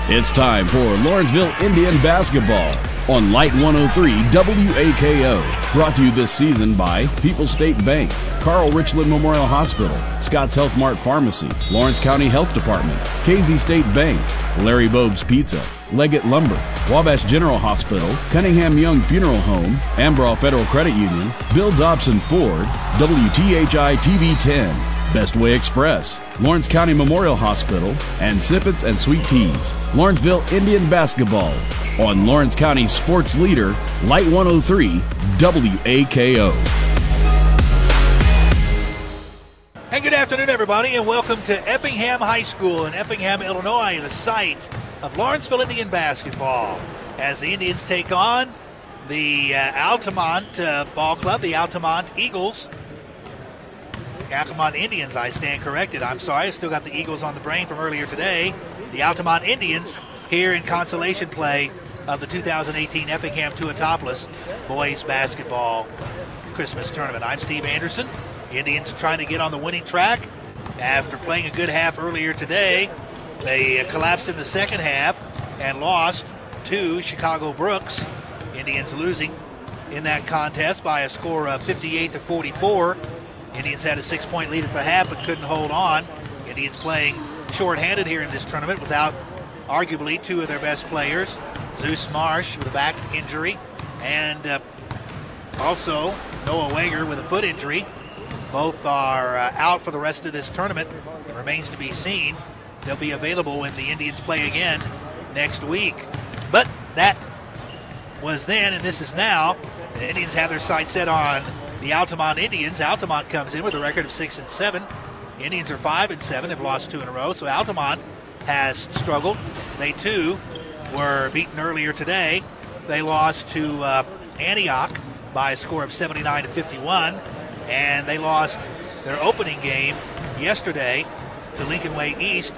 It's time for Lawrenceville Indian basketball on Light 103 WAKO. Brought to you this season by People's State Bank, Carl Richland Memorial Hospital, Scott's Health Mart Pharmacy, Lawrence County Health Department, KZ State Bank, Larry Bogue's Pizza, Leggett Lumber, Wabash General Hospital, Cunningham Young Funeral Home, Ambraw Federal Credit Union, Bill Dobson Ford, WTHI TV 10, Bestway Express, Lawrence County Memorial Hospital, and Sippets and Sweet Teas. Lawrenceville Indian basketball on Lawrence County sports leader, Light 103 WAKO. And good afternoon, everybody, and welcome to Effingham High School in Effingham, Illinois, the site of Lawrenceville Indian basketball, as the Indians take on the Altamont Ball Club, the Altamont Eagles. Altamont Indians, I stand corrected. I'm sorry, I still got the Eagles on the brain from earlier today. The Altamont Indians here in consolation play of the 2018 Effingham Tuatopolis Boys Basketball Christmas Tournament. I'm Steve Anderson. The Indians trying to get on the winning track. After playing a good half earlier today, they collapsed in the second half and lost to Chicago Brooks. Indians losing in that contest by a score of 58-44. Indians had a 6-point lead at the half but couldn't hold on. Indians playing shorthanded here in this tournament without arguably two of their best players. Zeus Marsh with a back injury and also Noah Wager with a foot injury. Both are out for the rest of this tournament. It remains to be seen. They'll be available when the Indians play again next week. But that was then, and this is now. The Indians have their sights set on the Altamont Indians. Altamont comes in with a record of 6-7. The Indians are 5-7, have lost two in a row. So Altamont has struggled. They too were beaten earlier today. They lost to Antioch by a score of 79-51, and they lost their opening game yesterday to Lincoln Way East,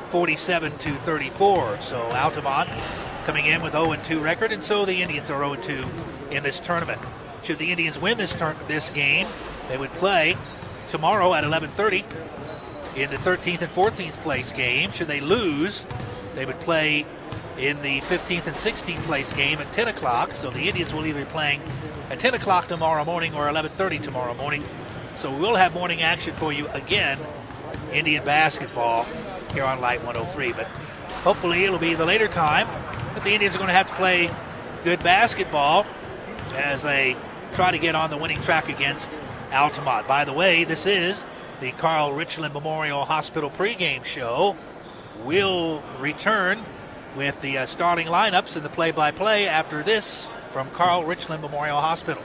47-34. So Altamont coming in with 0-2 record, and so the Indians are 0-2 in this tournament. Should the Indians win this game, they would play tomorrow at 11:30 in the 13th and 14th place game. Should they lose, they would play in the 15th and 16th place game at 10 o'clock. So the Indians will either be playing at 10 o'clock tomorrow morning or 11:30 tomorrow morning. So we'll have morning action for you again, Indian basketball, here on Light 103. But hopefully it'll be the later time. But the Indians are going to have to play good basketball as they try to get on the winning track against Altamont. By the way, this is the Carl Richland Memorial Hospital pregame show. We'll return with the starting lineups and the play-by-play after this from Carl Richland Memorial Hospital.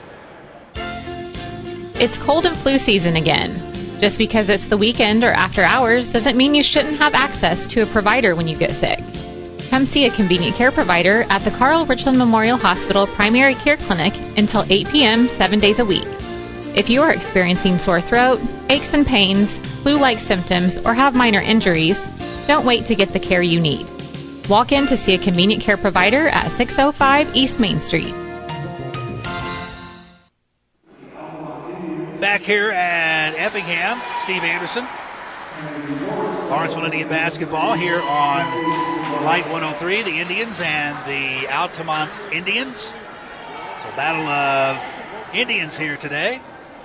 It's cold and flu season again. Just because it's the weekend or after hours doesn't mean you shouldn't have access to a provider when you get sick. Come see a convenient care provider at the Carl Richland Memorial Hospital Primary Care Clinic until 8 p.m. 7 days a week. If you are experiencing sore throat, aches and pains, flu-like symptoms, or have minor injuries, don't wait to get the care you need. Walk in to see a convenient care provider at 605 East Main Street. Back here at Effingham, Steve Anderson. Lawrenceville Indian basketball here on Light 103, the Indians and the Altamont Indians. So battle of Indians here today.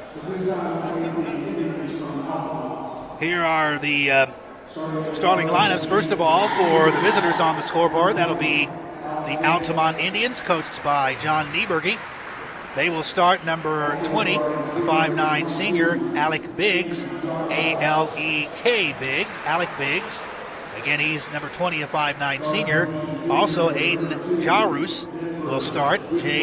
Here are the starting lineups. First of all, for the visitors on the scoreboard, that'll be the Altamont Indians, coached by John Nieberge. They will start number 20, the 5'9 senior, Alec Biggs, A-L-E-K Biggs, Alec Biggs. Again, he's number 20, a 5'9 senior. Also, Aiden Jarus will start,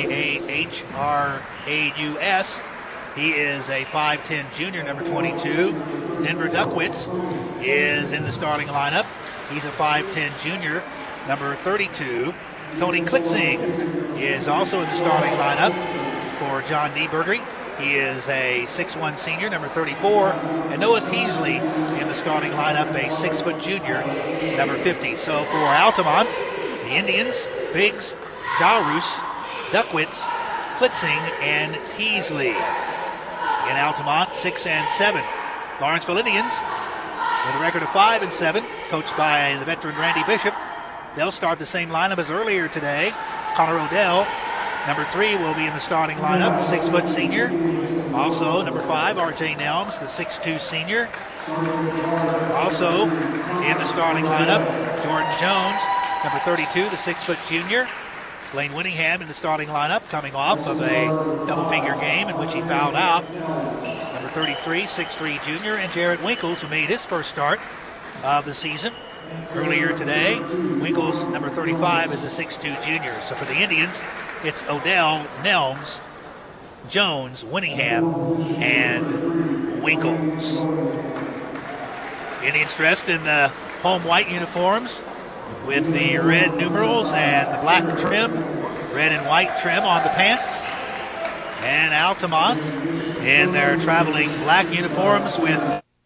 J-A-H-R-A-U-S. He is a 5'10 junior, number 22. Denver Duckwitz is in the starting lineup. He's a 5'10 junior, number 32. Tony Klitzing is also in the starting lineup for John Nieberge. He is a 6'1 senior, number 34. And Noah Teasley in the starting lineup, a 6-foot junior, number 50. So for Altamont, the Indians, Biggs, Jarus, Duckwitz, Klitzing, and Teasley. In Altamont, 6-7. Lawrenceville Indians with a record of 5-7, coached by the veteran Randy Bishop. They'll start the same lineup as earlier today. Connor Odell, number 3, will be in the starting lineup, the 6-foot senior. Also, number 5, R.J. Nelms, the 6'2 senior. Also in the starting lineup, Jordan Jones, number 32, the 6-foot junior. Blaine Winningham in the starting lineup, coming off of a double-figure game in which he fouled out. Number 33, 6'3 junior, and Jarrett Winkles, who made his first start of the season earlier today. Winkles, number 35, is a 6'2 junior. So for the Indians, it's Odell, Nelms, Jones, Winningham, and Winkles. Indians dressed in the home white uniforms with the red numerals and the black trim, red and white trim on the pants. And Altamont in their traveling black uniforms with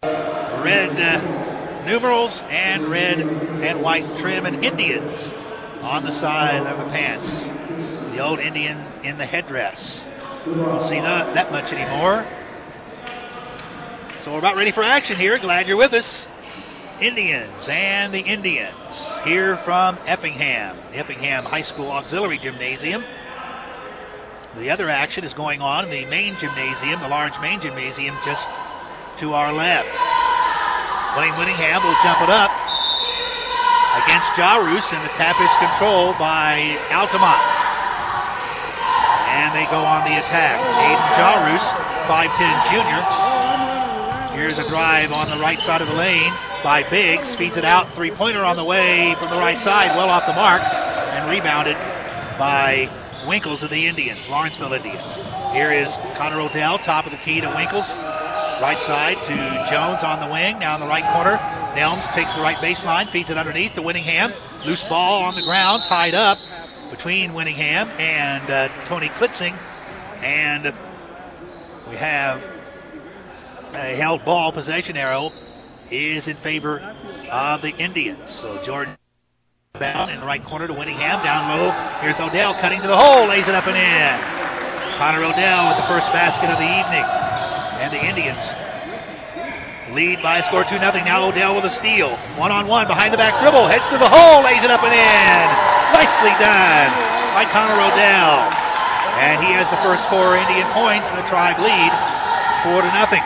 red numerals and red and white trim, and Indians on the side of the pants. The old Indian in the headdress. Don't see that much anymore. So we're about ready for action here. Glad you're with us. Indians and the Indians here from Effingham, the Effingham High School Auxiliary Gymnasium. The other action is going on in the main gymnasium, the large main gymnasium just to our left. Blaine Winningham will jump it up against Jarus, and the tap is controlled by Altamont. And they go on the attack. Aiden Jarus, 5'10 junior. Here's a drive on the right side of the lane by Biggs. Feeds it out. Three-pointer on the way from the right side. Well off the mark. And rebounded by Winkles of the Indians, Lawrenceville Indians. Here is Connor Odell, top of the key to Winkles. Right side to Jones on the wing. Now in the right corner. Nelms takes the right baseline. Feeds it underneath to Winningham. Loose ball on the ground. Tied up between Winningham and Tony Klitzing. And we have a held ball. Possession arrow is in favor of the Indians. So Jordan bound in the right corner to Winningham. Down low. Here's Odell cutting to the hole. Lays it up and in. Connor Odell with the first basket of the evening. And the Indians lead by a score 2-0. Now Odell with a steal. One-on-one behind the back dribble. Heads to the hole. Lays it up and in. Nicely done by Connor Odell. And he has the first 4 Indian points, and the Tribe lead 4-0.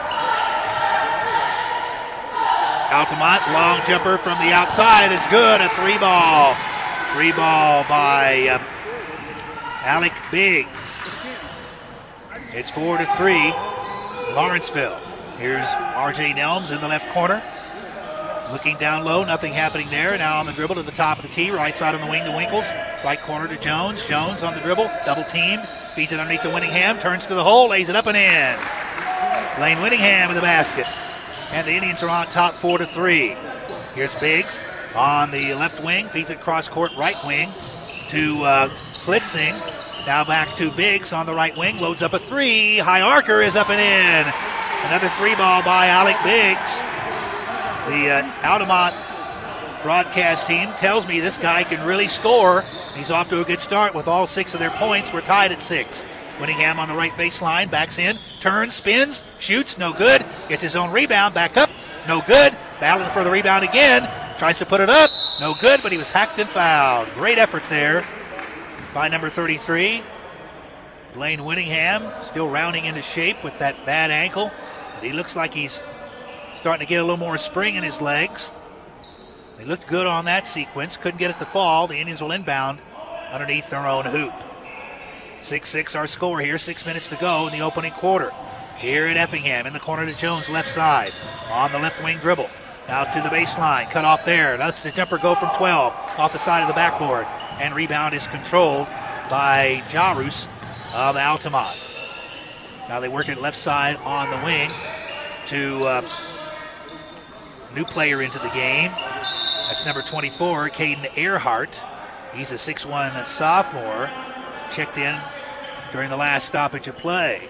Altamont, long jumper from the outside is good. A 3-ball. 3-ball by Alec Biggs. It's 4-3. Lawrenceville. Here's R.J. Nelms in the left corner. Looking down low, nothing happening there. Now on the dribble to the top of the key. Right side on the wing to Winkles. Right corner to Jones. Jones on the dribble. Double teamed. Feeds it underneath to Winningham. Turns to the hole. Lays it up and in. Blaine Winningham in the basket. And the Indians are on top 4-3. Here's Biggs on the left wing. Feeds it cross court right wing to Klitzing. Now back to Biggs on the right wing. Loads up a 3. High archer is up and in. Another 3-ball by Alec Biggs. The Altamont broadcast team tells me this guy can really score. He's off to a good start with all 6 of their points. We're tied at 6. Winningham on the right baseline. Backs in. Turns. Spins. Shoots. No good. Gets his own rebound. Back up. No good. Battling for the rebound again. Tries to put it up. No good, but he was hacked and fouled. Great effort there by number 33. Blaine Winningham still rounding into shape with that bad ankle. But he looks like he's starting to get a little more spring in his legs. He looked good on that sequence. Couldn't get it to fall. The Indians will inbound underneath their own hoop. 6-6 our score here. 6 minutes to go in the opening quarter. Here at Effingham in the corner to Jones, left side. On the left wing dribble. Out to the baseline. Cut off there. That's the jumper go from 12. Off the side of the backboard. And rebound is controlled by Jarus of Altamont. Now they work it left side on the wing to new player into the game. That's number 24, Caden Earhart. He's a 6'1 sophomore. Checked in during the last stoppage of play.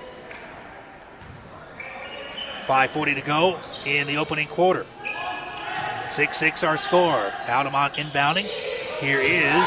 5:40 to go in the opening quarter. 6-6 our score. Altamont inbounding. Here is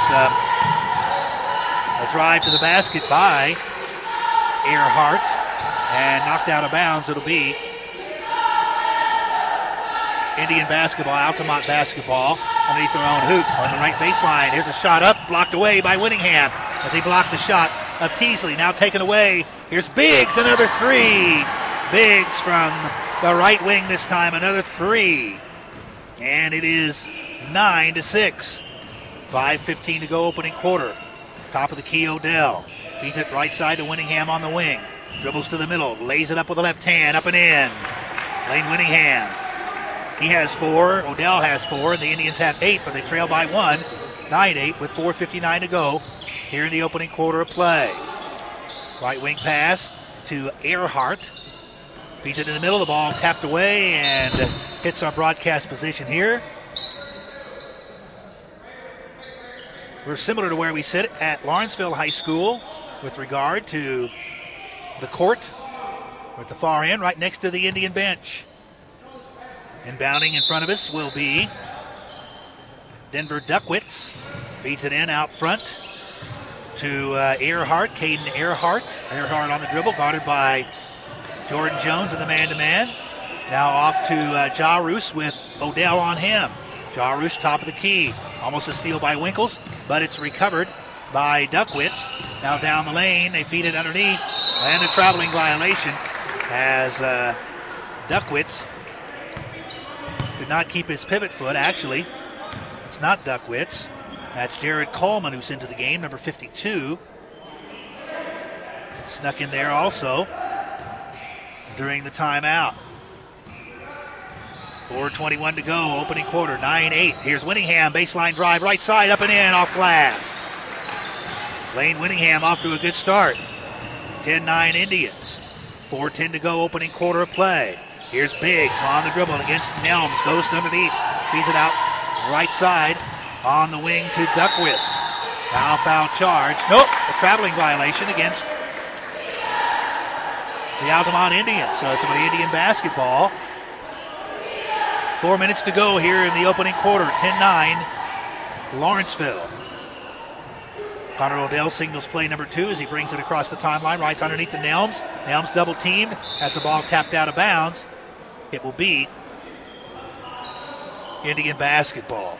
a drive to the basket by Earhart. And knocked out of bounds. It'll be Indian basketball, Altamont basketball. underneath their own hoop on the right baseline. Here's a shot up, blocked away by Winningham as he blocked the shot of Teasley. Now taken away. Here's Biggs, another three. Biggs from the right wing this time, another three. And it is 9-6. 5:15 to go, opening quarter. Top of the key, Odell. Feeds it right side to Winningham on the wing. Dribbles to the middle, lays it up with the left hand, up and in. Lane Winningham. He has 4, Odell has 4, and the Indians have 8, but they trail by 1. 9-8 with 4:59 to go here in the opening quarter of play. Right wing pass to Earhart. Feeds it in the middle, the ball tapped away and hits our broadcast position here. We're similar to where we sit at Lawrenceville High School with regard to the court. We're at the far end, right next to the Indian bench. Inbounding in front of us will be Denver Duckwitz. Feeds it in out front to Earhart, Caden Earhart. Earhart on the dribble, guarded by Jordan Jones in the man-to-man. Now off to Ja Roos with Odell on him. Ja Roos top of the key. Almost a steal by Winkles, but it's recovered by Duckwitz. Now down the lane, they feed it underneath. And a traveling violation as Duckwitz could not keep his pivot foot. Actually, it's not Duckwitz. That's Jared Coleman who's into the game, number 52. Snuck in there also during the timeout. 4:21 to go, opening quarter, 9-8. Here's Winningham, baseline drive, right side, up and in, off glass. Lane Winningham off to a good start. 10-9 Indians. 4:10 to go, opening quarter of play. Here's Biggs on the dribble against Nelms, goes to underneath, feeds it out right side on the wing to Duckwitz. Now foul charge. Nope, a traveling violation against the Altamont Indians. So it's going to be Indian basketball. 4 minutes to go here in the opening quarter. 10-9 Lawrenceville. Connor Odell signals play number 2 as he brings it across the timeline. Rights underneath to Nelms. Nelms double teamed. Has the ball tapped out of bounds. It will be Indian basketball.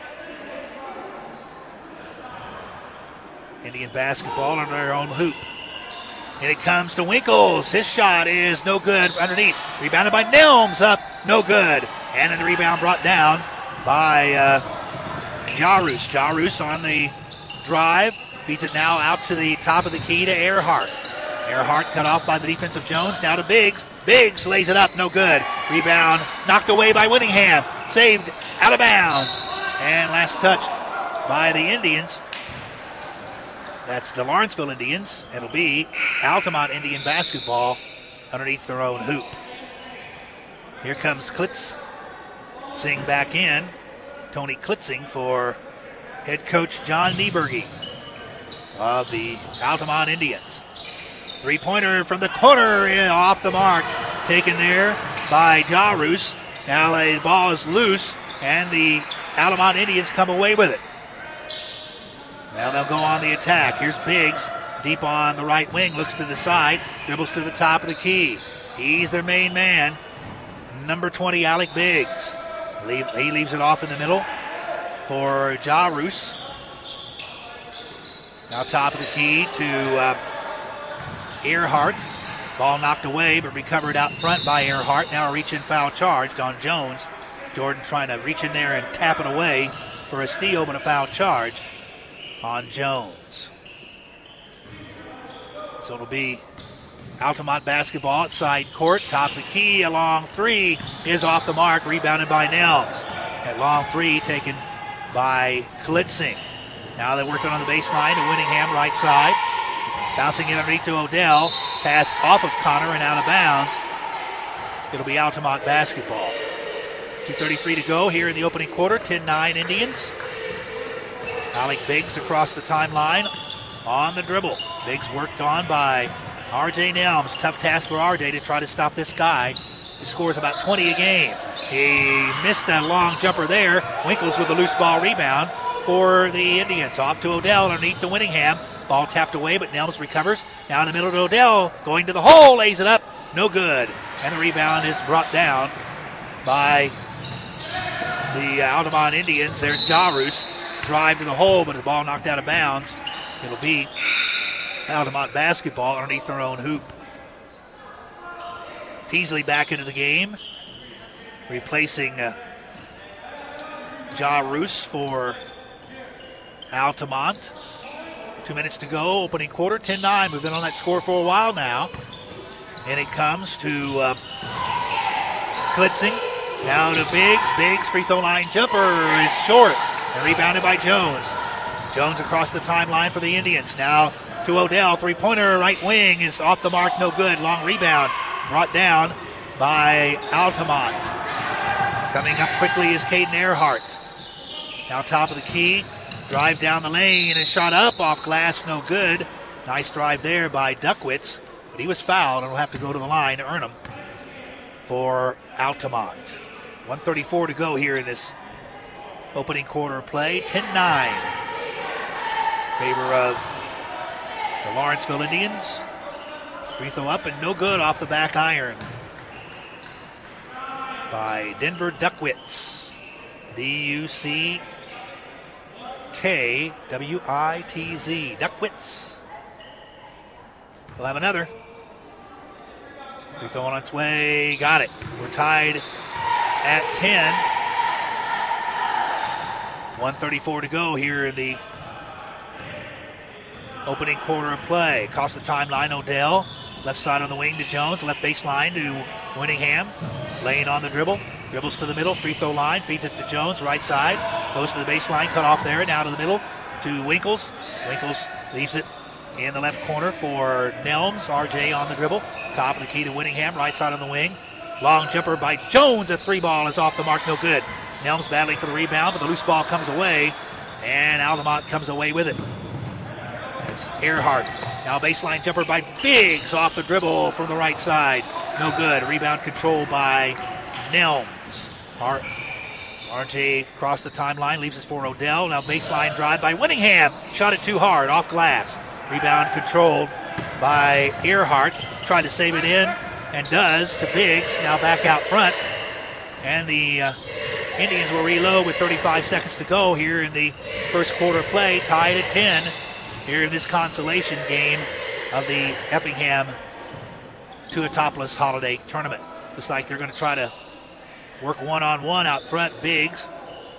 Indian basketball on their own hoop. And it comes to Winkles. His shot is no good underneath. Rebounded by Nelms, up, no good. And then the rebound brought down by Ja Roos. Ja Roos on the drive. Beats it now out to the top of the key to Earhart. Earhart cut off by the defensive Jones. Now to Biggs. Biggs lays it up, no good. Rebound knocked away by Winningham. Saved out of bounds. And last touched by the Indians. That's the Lawrenceville Indians. It'll be Altamont Indian basketball underneath their own hoop. Here comes Klitzing back in. Tony Klitzing for head coach John Nieberge of the Altamont Indians. Three-pointer from the corner, off the mark. Taken there by Ja Roos. Now the ball is loose, and the Altamont Indians come away with it. Now they'll go on the attack. Here's Biggs, deep on the right wing, looks to the side, dribbles to the top of the key. He's their main man, number 20, Alec Biggs. He leaves it off in the middle for Ja Roos. Now top of the key to Earhart. Ball knocked away, but recovered out front by Earhart. Now a reach-in foul charged on Jones. Jordan trying to reach in there and tap it away for a steal, but a foul charged on Jones. So it'll be Altamont basketball at side court. Top of the key, a long three is off the mark, rebounded by Nelms. That long three taken by Klitzing. Now they're working on the baseline to Winningham, right side. Bouncing in underneath to Odell. Pass off of Connor and out of bounds. It'll be Altamont basketball. 2:33 to go here in the opening quarter. 10-9 Indians. Alec Biggs across the timeline on the dribble. Biggs worked on by R.J. Nelms. Tough task for R.J. to try to stop this guy who scores about 20 a game. He missed a long jumper there. Winkles with a loose ball rebound for the Indians. Off to Odell underneath to Winningham. Ball tapped away, but Nelms recovers. Now in the middle to Odell. Going to the hole. Lays it up. No good. And the rebound is brought down by the Altamont Indians. There's Jarus. Drive to the hole, but the ball knocked out of bounds. It'll be Altamont basketball underneath their own hoop. Teasley back into the game, replacing Jarus for Altamont. 2 minutes to go, opening quarter, 10-9. We've been on that score for a while now. And it comes to Klitzing. Now to Biggs. Biggs, free throw line jumper is short. And rebounded by Jones. Jones across the timeline for the Indians. Now to Odell. Three-pointer, right wing is off the mark, no good. Long rebound brought down by Altamont. Coming up quickly is Caden Earhart. Now top of the key. Drive down the lane and shot up off glass, no good. Nice drive there by Duckwitz. But he was fouled and will have to go to the line to earn him for Altamont. 1:34 to go here in this opening quarter of play. 10-9 in favor of the Lawrenceville Indians. Free throw up and no good off the back iron by Denver Duckwitz. D-U-C-K-W-I-T-Z. Duckwitz. We'll have another. Free throw on its way. Got it. We're tied at 10. 1:34 to go here in the opening quarter of play. Across the timeline, Odell. Left side on the wing to Jones. Left baseline to Winningham. Lane on the dribble. Dribbles to the middle. Free throw line. Feeds it to Jones. Right side. Goes to the baseline. Cut off there. Now to the middle to Winkles. Winkles leaves it in the left corner for Nelms. RJ on the dribble. Top of the key to Winningham. Right side on the wing. Long jumper by Jones. A three ball is off the mark. No good. Nelms battling for the rebound, but the loose ball comes away. And Altamont comes away with it. It's Earhart. Now baseline jumper by Biggs off the dribble from the right side. No good. Rebound controlled by Nelms. RJ across the timeline, leaves it for Odell. Now baseline drive by Winningham. Shot it too hard, off glass. Rebound controlled by Earhart. Tried to save it in, and does to Biggs. Now back out front. And the Indians will reload with 35 seconds to go here in the first quarter play. Tied at 10 here in this consolation game of the Effingham Tuatopolis Holiday Tournament. Looks like they're going to try to work one-on-one out front. Biggs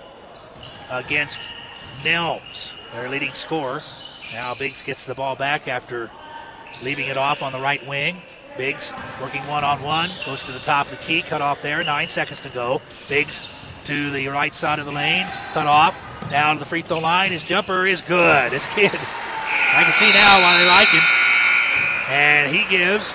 against Nelms, their leading scorer. Now Biggs gets the ball back after leaving it off on the right wing. Biggs working one-on-one, goes to the top of the key, cut off there, 9 seconds to go. Biggs to the right side of the lane, cut off, down to the free throw line. His jumper is good. This kid, I can see now why they like him. And he gives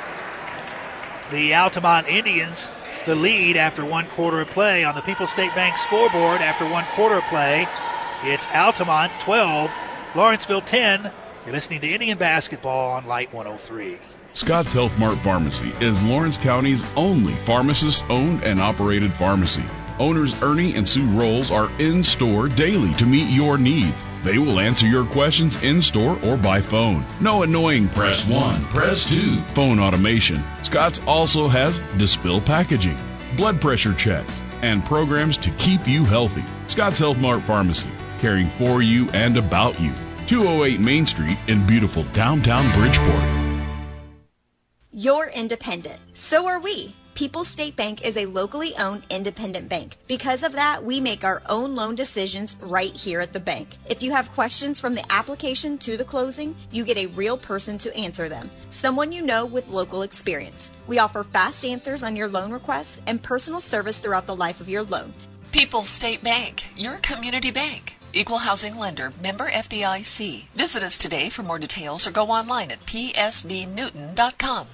the Altamont Indians the lead after 1 quarter of play. On the People's State Bank scoreboard after 1 quarter of play, it's Altamont 12, Lawrenceville 10. You're listening to Indian Basketball on Light 103. Scott's Health Mart Pharmacy is Lawrence County's only pharmacist-owned and operated pharmacy. Owners Ernie and Sue Rolls are in-store daily to meet your needs. They will answer your questions in-store or by phone. No annoying press 1, press 2 phone automation. Scott's also has Dispill packaging, blood pressure checks, and programs to keep you healthy. Scott's Health Mart Pharmacy, caring for you and about you. 208 Main Street in beautiful downtown Bridgeport. You're independent. So are we. People's State Bank is a locally owned independent bank. Because of that, we make our own loan decisions right here at the bank. If you have questions from the application to the closing, you get a real person to answer them. Someone you know with local experience. We offer fast answers on your loan requests and personal service throughout the life of your loan. People's State Bank, your community bank. Equal housing lender, member FDIC. Visit us today for more details or go online at psbnewton.com.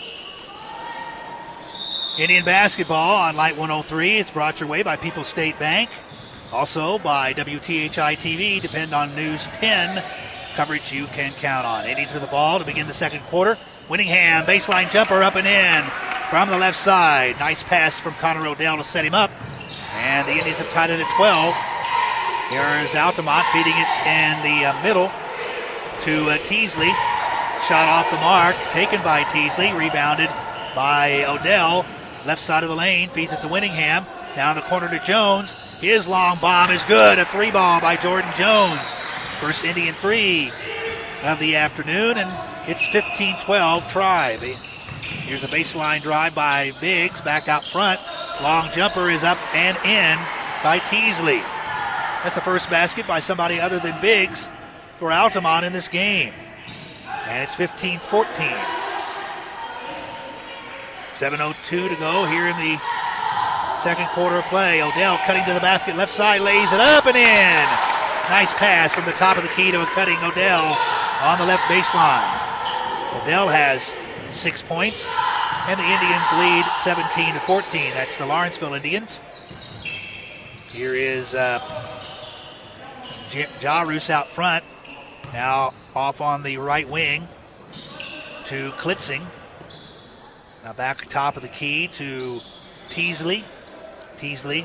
Indian Basketball on Light 103 is brought your way by People's State Bank. Also by WTHI TV. Depend on News 10. Coverage you can count on. Indians with the ball to begin the second quarter. Winningham, baseline jumper up and in from the left side. Nice pass from Connor Odell to set him up. And the Indians have tied it at 12. Here's Altamont feeding it in the middle to Teasley. Shot off the mark, taken by Teasley, rebounded by Odell. Left side of the lane, feeds it to Winningham. Down the corner to Jones. His long bomb is good. A 3-ball by Jordan Jones. First Indian 3 of the afternoon, and it's 15-12 Tribe. Here's a baseline drive by Biggs, back out front. Long jumper is up and in by Teasley. That's the first basket by somebody other than Biggs for Altamont in this game. And it's 15-14. 7:02 to go here in the second quarter of play. Odell cutting to the basket, left side, lays it up and in. Nice pass from the top of the key to a cutting Odell on the left baseline. Odell has 6 points, and the Indians lead 17-14. That's the Lawrenceville Indians. Here is Jarus out front. Now off on the right wing to Klitzing. Now back top of the key to Teasley. Teasley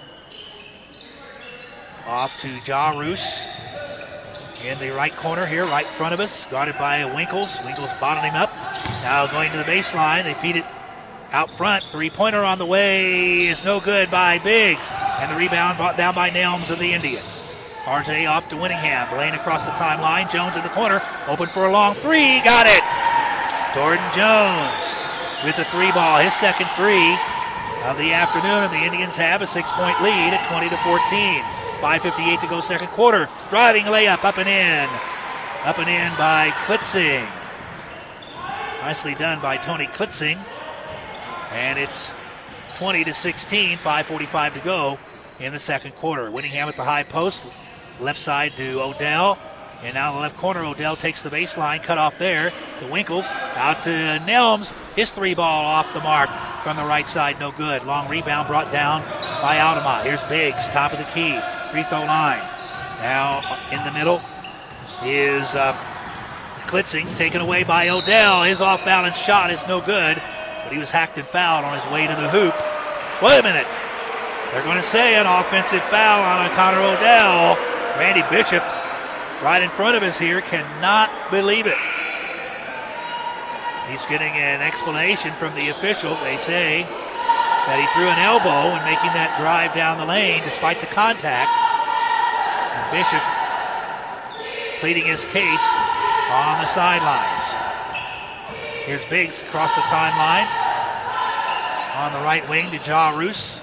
off to Jarus in the right corner here, right in front of us, guarded by Winkles. Winkles bottoming him up. Now going to the baseline. They feed it out front. Three-pointer on the way is no good by Biggs. And the rebound brought down by Nelms of the Indians. RJ off to Winningham. Blaine across the timeline. Jones in the corner. Open for a long three. Got it. Jordan Jones with the 3-ball. His second 3 of the afternoon. And the Indians have a 6-point lead at 20-14. 5:58 to go second quarter. Driving layup up and in. Up and in by Klitzing. Nicely done by Tony Klitzing. And it's 20-16. 5:45 to go in the second quarter. Winningham at the high post. Left side to Odell. And now in the left corner, Odell takes the baseline. Cut off there to Winkles. Out to Nelms. His 3-ball off the mark from the right side. No good. Long rebound brought down by Altamont. Here's Biggs, top of the key. Free throw line. Now in the middle is Klitzing, taken away by Odell. His off-balance shot is no good, but he was hacked and fouled on his way to the hoop. Wait a minute. They're going to say an offensive foul on Connor Odell. Randy Bishop, right in front of us here, cannot believe it. He's getting an explanation from the official. They say that he threw an elbow in making that drive down the lane despite the contact. And Bishop pleading his case on the sidelines. Here's Biggs across the timeline. On the right wing to Jarus.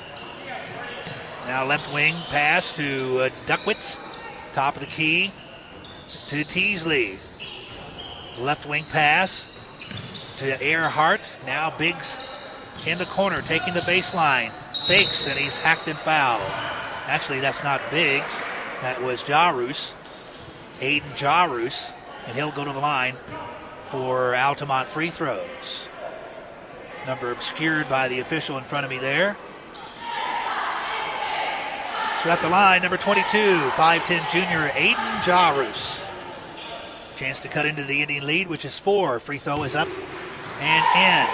Now left wing pass to Duckwitz. Top of the key to Teasley. Left wing pass to Earhart. Now Biggs in the corner, taking the baseline. Fakes, and he's hacked and fouled. Actually, that's not Biggs. That was Jarus. Aiden Jarus. And he'll go to the line for Altamont free throws. Number obscured by the official in front of me there. So at the line, number 22, 5'10 junior, Aiden Jarus. Chance to cut into the Indian lead, which is 4. Free throw is up and in.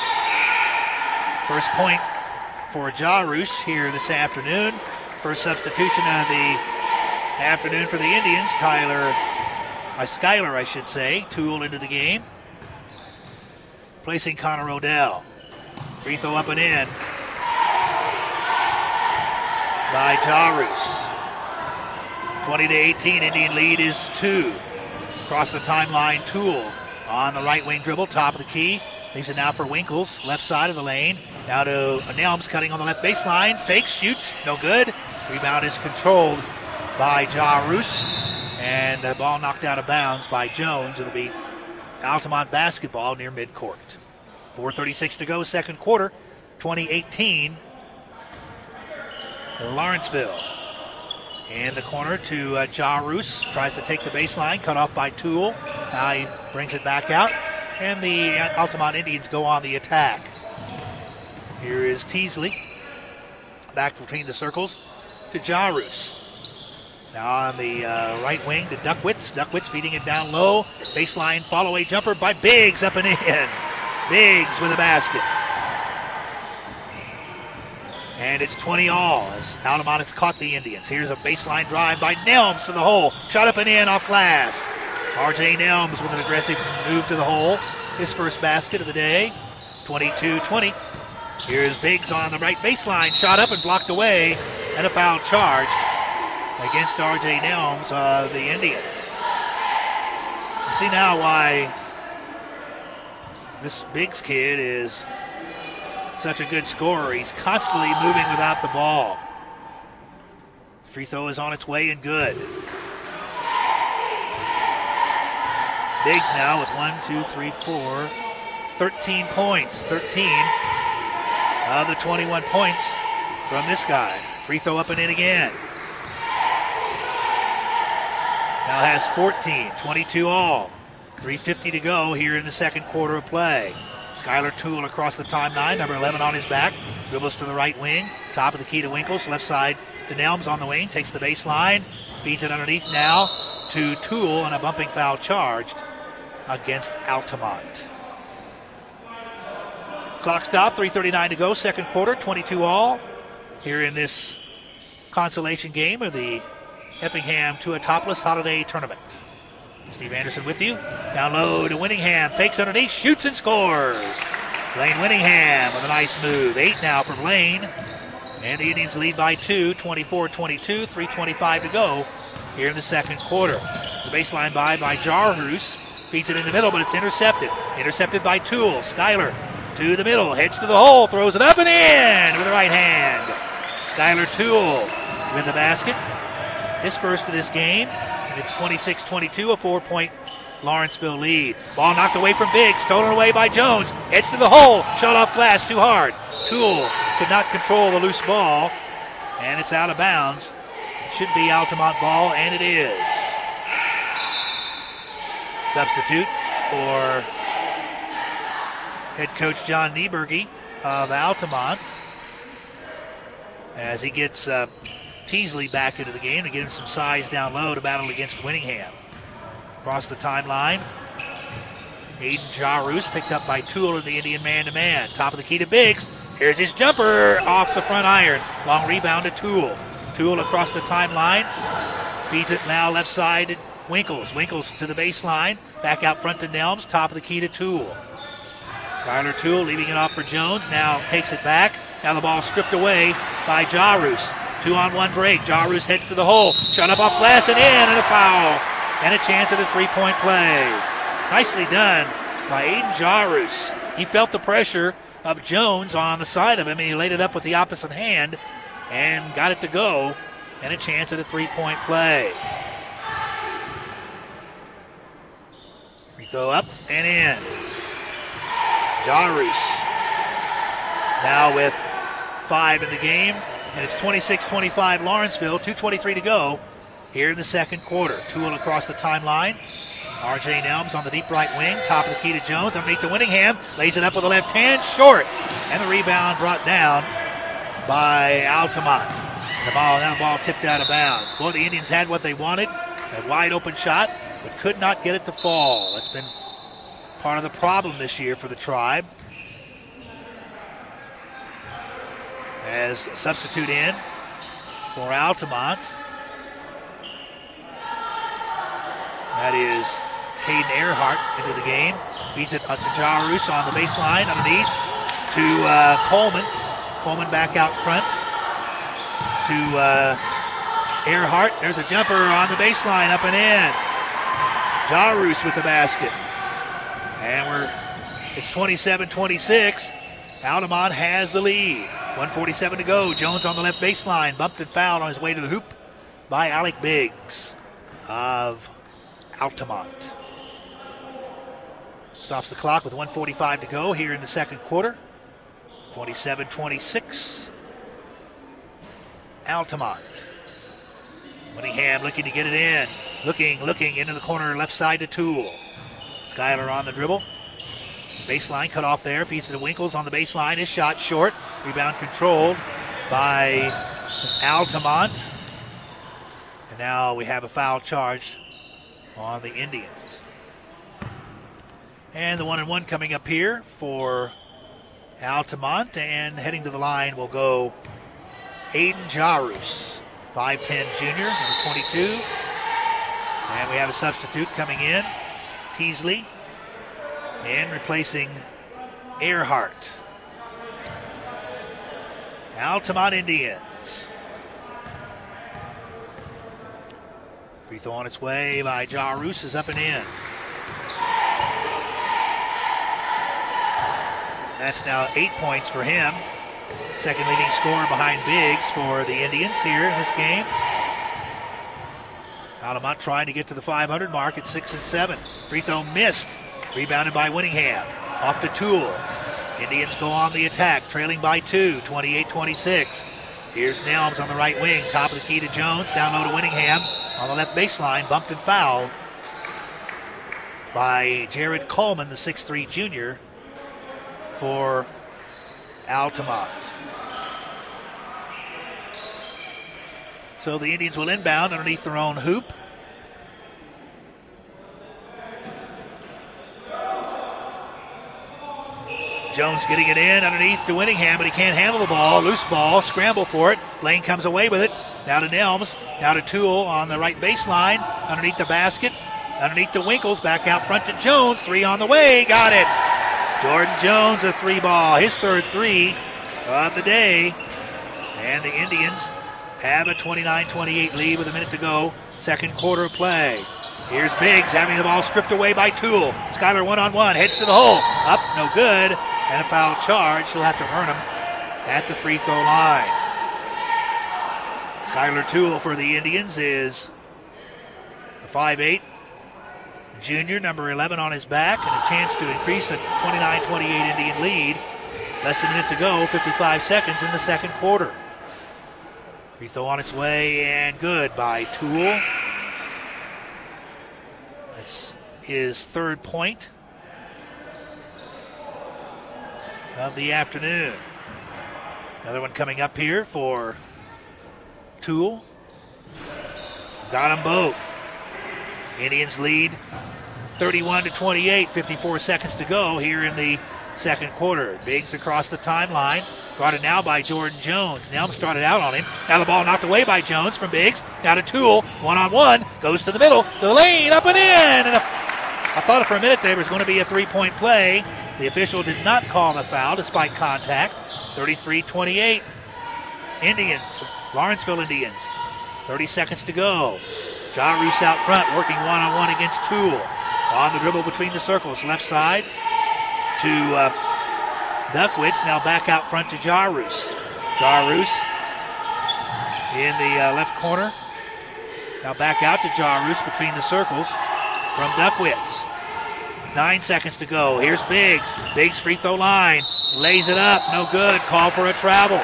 First point for Jarus here this afternoon. First substitution of the afternoon for the Indians. Skyler, I should say, Toole into the game. Placing Connor Odell. Free throw up and in by Jarus. 20-18, Indian lead is 2. Across the timeline, Toole on the right wing dribble, top of the key. Leaves it now for Winkles, left side of the lane. Now to Nelms, cutting on the left baseline. Fakes, shoots, no good. Rebound is controlled by Jarus. And the ball knocked out of bounds by Jones. It'll be Altamont basketball near midcourt. 4:36 to go, second quarter. 2018. Lawrenceville. In the corner to Jarus. Tries to take the baseline. Cut off by Toole. Now he brings it back out. And the Altamont Indians go on the attack. Here is Teasley. Back between the circles to Jarus. Now on the right wing to Duckwitz. Duckwitz feeding it down low. Baseline follow-away jumper by Biggs up and in. Biggs with a basket. And it's 20-all as Altamont has caught the Indians. Here's a baseline drive by Nelms to the hole. Shot up and in off glass. RJ Nelms with an aggressive move to the hole. His first basket of the day. 22-20. Here's Biggs on the right baseline. Shot up and blocked away and a foul charged against R.J. Nelms of the Indians. You see now why this Biggs kid is such a good scorer. He's constantly moving without the ball. Free throw is on its way and good. Biggs now with 13 points. 13 of the 21 points from this guy. Free throw up and in again. Now has 14, 22 all. 3:50 to go here in the second quarter of play. Skylar Toole across the timeline, number 11 on his back. Dribbles to the right wing. Top of the key to Winkles. Left side to Nelms on the wing. Takes the baseline. Feeds it underneath now to Toole, and a bumping foul charged against Altamont. Clock stop, 3:39 to go, second quarter, 22 all. Here in this consolation game of the Effingham Tuatopolis Holiday Tournament. Steve Anderson with you. Down low to Winningham. Fakes underneath, shoots and scores. Blaine Winningham with a nice move. 8 now for Blaine. And the Indians lead by 2, 24-22, 3:25 to go here in the second quarter. The baseline by Jarhus. Feeds it in the middle, but it's intercepted. Intercepted by Toole. Skylar to the middle. Heads to the hole. Throws it up and in with the right hand. Skylar Toole with the basket. His first of this game. And it's 26-22, a 4-point Lawrenceville lead. Ball knocked away from Biggs. Stolen away by Jones. Heads to the hole. Shot off glass too hard. Toole could not control the loose ball. And it's out of bounds. It should be Altamont ball, and it is. Substitute for head coach John Nieberge of Altamont as he gets Teasley back into the game to get him some size down low to battle against Winningham. Across the timeline, Aiden Jarus picked up by Toole in the Indian man-to-man. Top of the key to Biggs. Here's his jumper off the front iron. Long rebound to Toole. Toole across the timeline. Feeds it now left side to Winkles. Winkles to the baseline. Back out front to Nelms. Top of the key to Toole. Skylar Toole leaving it off for Jones. Now takes it back. Now the ball stripped away by Jarus. 2-on-1 break. Jarus heads to the hole. Shot up off glass and in, and a foul. And a chance at a three-point play. Nicely done by Aiden Jarus. He felt the pressure of Jones on the side of him, and he laid it up with the opposite hand and got it to go. And a chance at a three-point play. Free throw up and in. Jarus now with 5 in the game, and it's 26-25 Lawrenceville, 2:23 to go here in the second quarter. Toole across the timeline. R.J. Nelms on the deep right wing, top of the key to Jones, underneath to Winningham, lays it up with the left hand, short, and the rebound brought down by Altamont. The ball tipped out of bounds. Boy, the Indians had what they wanted, a wide open shot, but could not get it to fall. That's been part of the problem this year for the Tribe. As substitute in for Altamont, that is Caden Earhart into the game. Feeds it to Jarus on the baseline underneath to Coleman. Coleman back out front to Earhart. There's a jumper on the baseline, up and in. Jarus with the basket. And it's 27-26. Altamont has the lead. 1:47 to go. Jones on the left baseline. Bumped and fouled on his way to the hoop by Alec Biggs of Altamont. Stops the clock with 1:45 to go here in the second quarter. 27-26. Altamont. Winningham looking to get it in. Looking into the corner left side to Toole. Skylar on the dribble. Baseline cut off there. Feeds it to Winkles on the baseline. His shot short. Rebound controlled by Altamont. And now we have a foul charged on the Indians. And the 1-and-1 coming up here for Altamont. And heading to the line will go Aiden Jarus, 5'10 junior, number 22. And we have a substitute coming in, Teasley, and replacing Earhart. Altamont Indians Free throw on its way by Ja Roos is up and in. That's now 8 points for him. Second leading scorer behind Biggs for the Indians here in this game. Altamont trying to get to the 500 mark at 6-7. Free throw missed. Rebounded by Winningham. Off to Toole. Indians go on the attack, trailing by 2, 28-26. Here's Nelms on the right wing. Top of the key to Jones. Down low to Winningham. On the left baseline, bumped and fouled by Jared Coleman, the 6'3 junior for Altamont. So the Indians will inbound underneath their own hoop. Jones getting it in underneath to Winningham, but he can't handle the ball. Loose ball, scramble for it. Lane comes away with it. Now to Nelms, now to Toole on the right baseline, underneath the basket, underneath the Winkles, back out front to Jones. 3 on the way, got it. Jordan Jones, a 3-ball, his third 3 of the day. And the Indians have a 29-28 lead with a minute to go, second quarter of play. Here's Biggs having the ball stripped away by Toole. Skyler one-on-one, heads to the hole. Up, no good, and a foul charge. She'll have to earn him at the free throw line. Skyler Toole for the Indians is a 5'8 junior, number 11 on his back, and a chance to increase the 29-28 Indian lead. Less than a minute to go, 55 seconds in the second quarter. Free throw on its way and good by Toole. That's his third point of the afternoon. Another one coming up here for Toole. Got them both. Indians lead 31-28, 54 seconds to go here in the second quarter. Biggs across the timeline. Brought it now by Jordan Jones. Nelm started out on him. Now the ball knocked away by Jones from Biggs. Now to Toole. One-on-one. Goes to the middle. To the lane. Up and in. And I thought for a minute there was going to be a three-point play. The official did not call the foul despite contact. 33-28. Indians. Lawrenceville Indians. 30 seconds to go. Ja Roos out front working one-on-one against Toole. On the dribble between the circles. Left side to Duckwitz. Now back out front to Ja Roos. Ja Roos in the left corner. Now back out to Ja Roos between the circles from Duckwitz. 9 seconds to go. Here's Biggs. Biggs free throw line. Lays it up. No good. Call for a travel.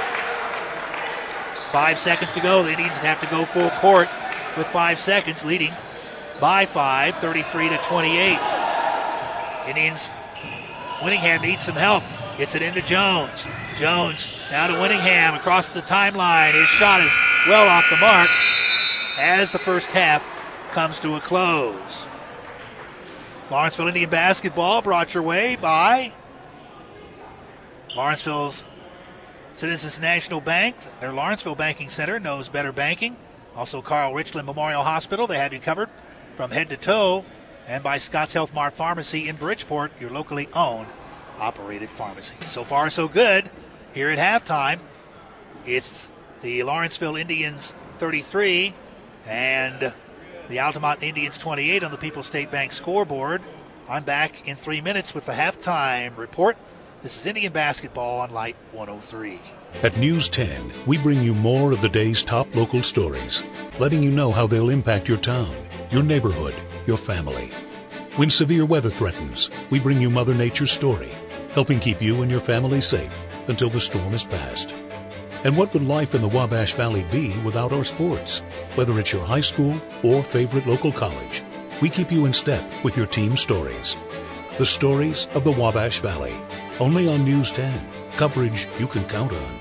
5 seconds to go. The Indians have to go full court with 5 seconds, leading by 5, 33-28. Indians, Winningham needs some help. Gets it into Jones. Jones now to Winningham across the timeline. His shot is well off the mark as the first half comes to a close. Lawrenceville Indian basketball brought your way by Lawrenceville's Citizens National Bank. Their Lawrenceville Banking Center knows better banking. Also Carl Richland Memorial Hospital. They had you covered from head to toe. And by Scott's Health Mart Pharmacy in Bridgeport, your locally owned, operated pharmacy. So far, so good. Here at halftime, it's the Lawrenceville Indians 33 and the Altamont Indians 28 on the People's State Bank scoreboard. I'm back in 3 minutes with the halftime report. This is Indian basketball on Light 103. At News 10, we bring you more of the day's top local stories, letting you know how they'll impact your town, your neighborhood, your family. When severe weather threatens, we bring you Mother Nature's story, helping keep you and your family safe until the storm is past. And what would life in the Wabash Valley be without our sports? Whether it's your high school or favorite local college, we keep you in step with your team stories. The stories of the Wabash Valley, only on News 10. Coverage you can count on.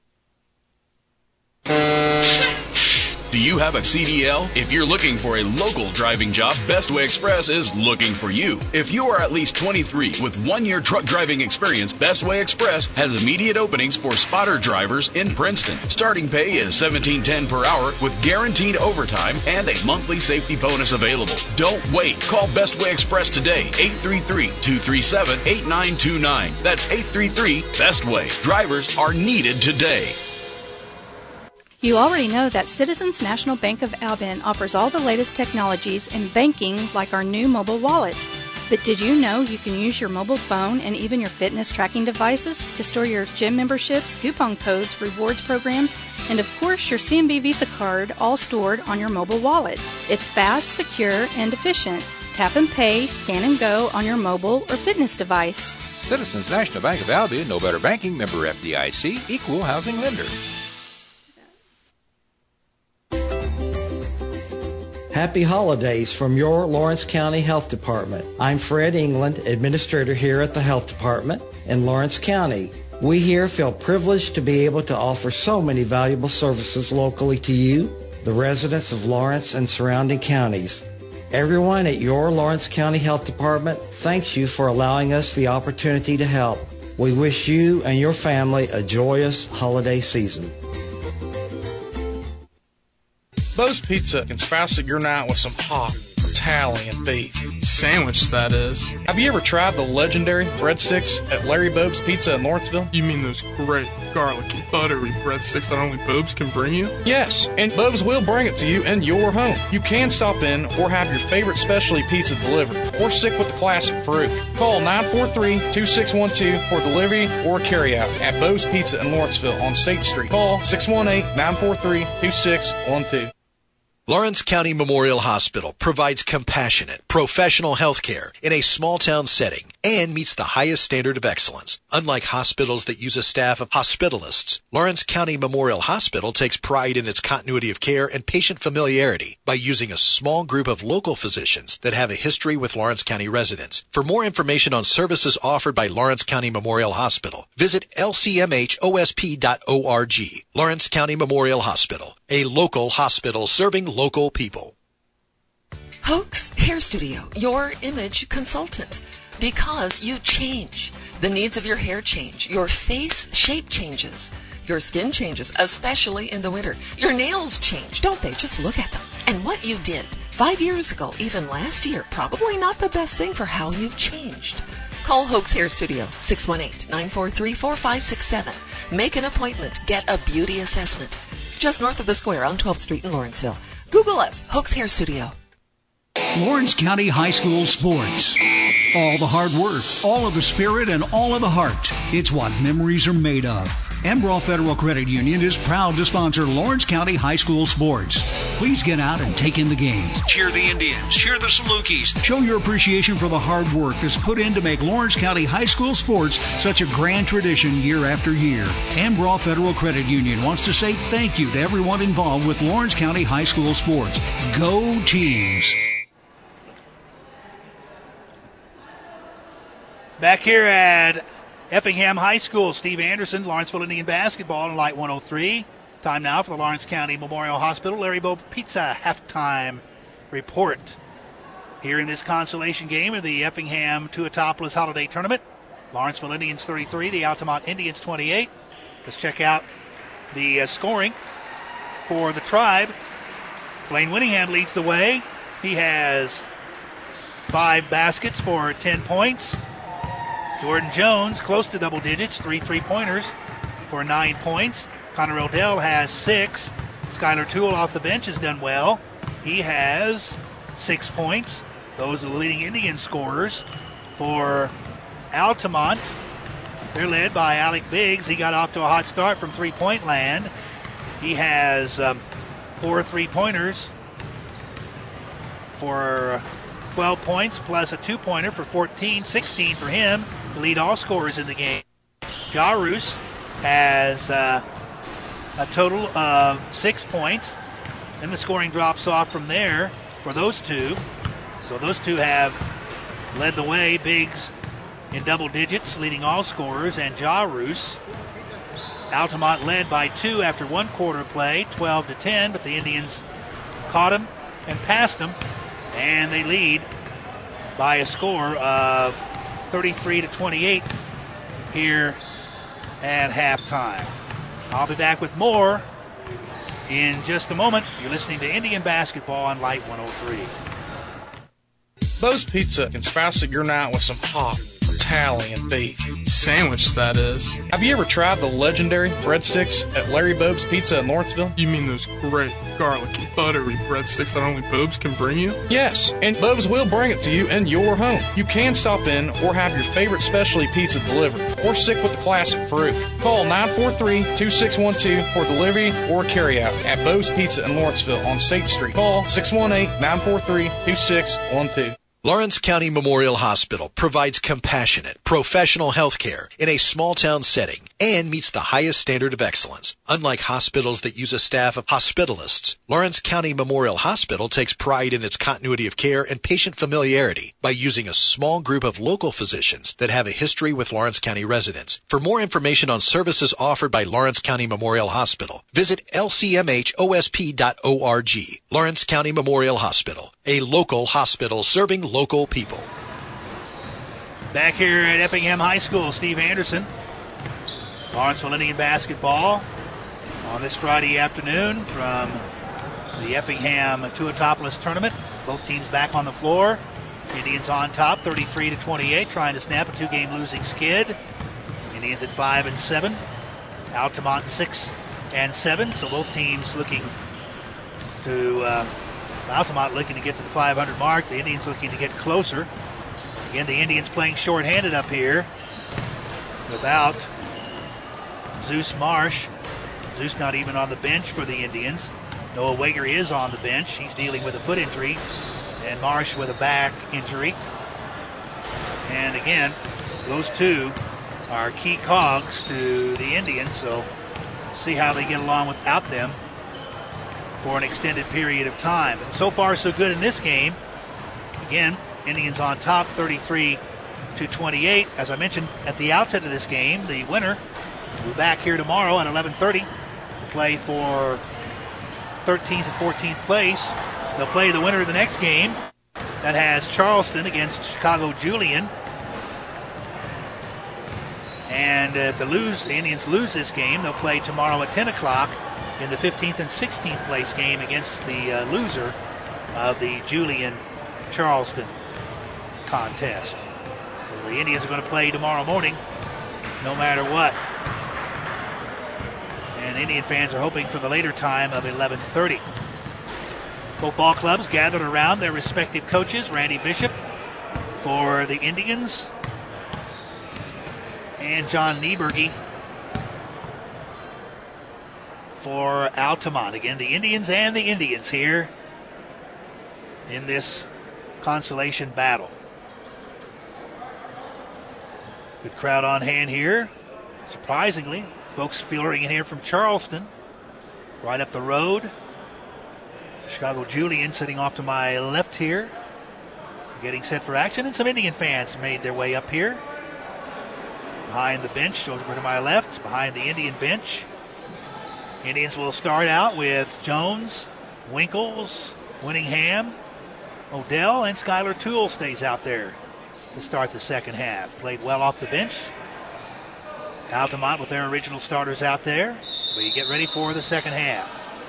Do you have a CDL? If you're looking for a local driving job, Bestway Express is looking for you. If you are at least 23 with 1 year truck driving experience, Bestway Express has immediate openings for spotter drivers in Princeton. Starting pay is $17.10 per hour with guaranteed overtime and a monthly safety bonus available. Don't wait. Call Bestway Express today, 833-237-8929. That's 833-BESTWAY. Drivers are needed today. You already know that Citizens National Bank of Albion offers all the latest technologies in banking, like our new mobile wallets. But did you know you can use your mobile phone and even your fitness tracking devices to store your gym memberships, coupon codes, rewards programs, and of course your CMB Visa card, all stored on your mobile wallet? It's fast, secure, and efficient. Tap and pay, scan and go on your mobile or fitness device. Citizens National Bank of Albion, no better banking, member FDIC, equal housing lender. Happy holidays from your Lawrence County Health Department. I'm Fred England, administrator here at the Health Department in Lawrence County. We here feel privileged to be able to offer so many valuable services locally to you, the residents of Lawrence and surrounding counties. Everyone at your Lawrence County Health Department thanks you for allowing us the opportunity to help. We wish you and your family a joyous holiday season. Bo's Pizza can spice up your night with some hot Italian beef. Sandwich, that is. Have you ever tried the legendary breadsticks at Larry Bobe's Pizza in Lawrenceville? You mean those great, garlicky, buttery breadsticks that only Bobe's can bring you? Yes, and Bobe's will bring it to you in your home. You can stop in or have your favorite specialty pizza delivered, or stick with the classic Farouk. Call 943-2612 for delivery or carryout at Bobe's Pizza in Lawrenceville on State Street. Call 618-943-2612. Lawrence County Memorial Hospital provides compassionate, professional health care in a small-town setting and meets the highest standard of excellence. Unlike hospitals that use a staff of hospitalists, Lawrence County Memorial Hospital takes pride in its continuity of care and patient familiarity by using a small group of local physicians that have a history with Lawrence County residents. For more information on services offered by Lawrence County Memorial Hospital, visit lcmhosp.org. Lawrence County Memorial Hospital, a local hospital serving local people. Hoax Hair Studio, your image consultant. Because you change. The needs of your hair change. Your face shape changes. Your skin changes, especially in the winter. Your nails change, don't they? Just look at them. And what you did 5 years ago, even last year, probably not the best thing for how you've changed. Call Hoax Hair Studio, 618-943-4567. Make an appointment. Get a beauty assessment. Just north of the square on 12th Street in Lawrenceville. Google us, Hoax Hair Studio. Lawrence County High School Sports. All the hard work, all of the spirit, and all of the heart. It's what memories are made of. Embrough Federal Credit Union is proud to sponsor Lawrence County High School Sports. Please get out and take in the games. Cheer the Indians. Cheer the Salukis. Show your appreciation for the hard work that's put in to make Lawrence County High School Sports such a grand tradition year after year. Embrough Federal Credit Union wants to say thank you to everyone involved with Lawrence County High School Sports. Go Teams! Back here at Effingham High School, Steve Anderson, Lawrenceville Indian basketball on Light 103. Time now for the Lawrence County Memorial Hospital Larry Bobe Pizza halftime report. Here in this consolation game of the Effingham Tuatopolis Holiday Tournament, Lawrenceville Indians 33, the Altamont Indians 28. Let's check out the scoring for the Tribe. Blaine Winningham leads the way. He has 5 baskets for 10 points. Jordan Jones, close to double digits, 3 3-pointers for 9 points. Connor Odell has 6. Skylar Toole off the bench has done well. He has 6 points. Those are the leading Indian scorers for Altamont. They're led by Alec Biggs. He got off to a hot start from three-point land. He has 4 3-pointers for 12 points, plus a 2-pointer for 14, 16 for him to lead all scorers in the game. Jarus has a total of 6 points. Then the scoring drops off from there for those two. So those two have led the way. Biggs in double digits, leading all scorers, and Jarus. Altamont led by 2 after 1 quarter play, 12-10, but the Indians caught him and passed him, and they lead by a score of 33-28 here at halftime. I'll be back with more in just a moment. You're listening to Indian Basketball on Light 103. Bo's Pizza can spice up your night with some hot Italian beef. Sandwich, that is. Have you ever tried the legendary breadsticks at Larry Bobe's Pizza in Lawrenceville? You mean those great, garlicky, buttery breadsticks that only Bobes can bring you? Yes, and Bobe's will bring it to you in your home. You can stop in or have your favorite specialty pizza delivered, or stick with the classic Farouk. Call 943-2612 for delivery or carryout at Bobe's Pizza in Lawrenceville on State Street. Call 618-943-2612. Lawrence County Memorial Hospital provides compassionate, professional health care in a small-town setting and meets the highest standard of excellence. Unlike hospitals that use a staff of hospitalists, Lawrence County Memorial Hospital takes pride in its continuity of care and patient familiarity by using a small group of local physicians that have a history with Lawrence County residents. For more information on services offered by Lawrence County Memorial Hospital, visit lcmhosp.org. Lawrence County Memorial Hospital, a local hospital serving local people. Back here at Effingham High School, Steve Anderson. Lawrenceville Indian basketball on this Friday afternoon from the Effingham Tuatopolis tournament. Both teams back on the floor. Indians on top, 33-28, trying to snap a two-game losing skid. Indians at 5-7. Altamont 6-7. So both teams looking to Altamont looking to get to the 500 mark. The Indians looking to get closer. Again, the Indians playing shorthanded up here without Zeus Marsh. Zeus not even on the bench for the Indians. Noah Wager is on the bench. He's dealing with a foot injury, and Marsh with a back injury. And again, those two are key cogs to the Indians, so see how they get along without them for an extended period of time. But so far, so good in this game. Again, Indians on top, 33-28. As I mentioned at the outset of this game, the winner will be back here tomorrow at 11:30 to play for 13th and 14th place. They'll play the winner of the next game. That has Charleston against Chicago Julian. And if the Indians lose this game, they'll play tomorrow at 10 o'clock in the 15th and 16th place game against the loser of the Julian-Charleston contest. So the Indians are going to play tomorrow morning no matter what. And Indian fans are hoping for the later time of 11:30. Both ball clubs gathered around their respective coaches. Randy Bishop for the Indians and John Nieberge for Altamont. Again, the Indians and the Indians here in this consolation battle. Good crowd on hand here. Surprisingly, folks filtering in here from Charleston, right up the road. Chicago Julian sitting off to my left here, getting set for action, and some Indian fans made their way up here. Behind the bench, over to my left, behind the Indian bench. Indians will start out with Jones, Winkles, Winningham, Odell, and Skylar Toole stays out there to start the second half. Played well off the bench. Altamont with their original starters out there. We get ready for the second half.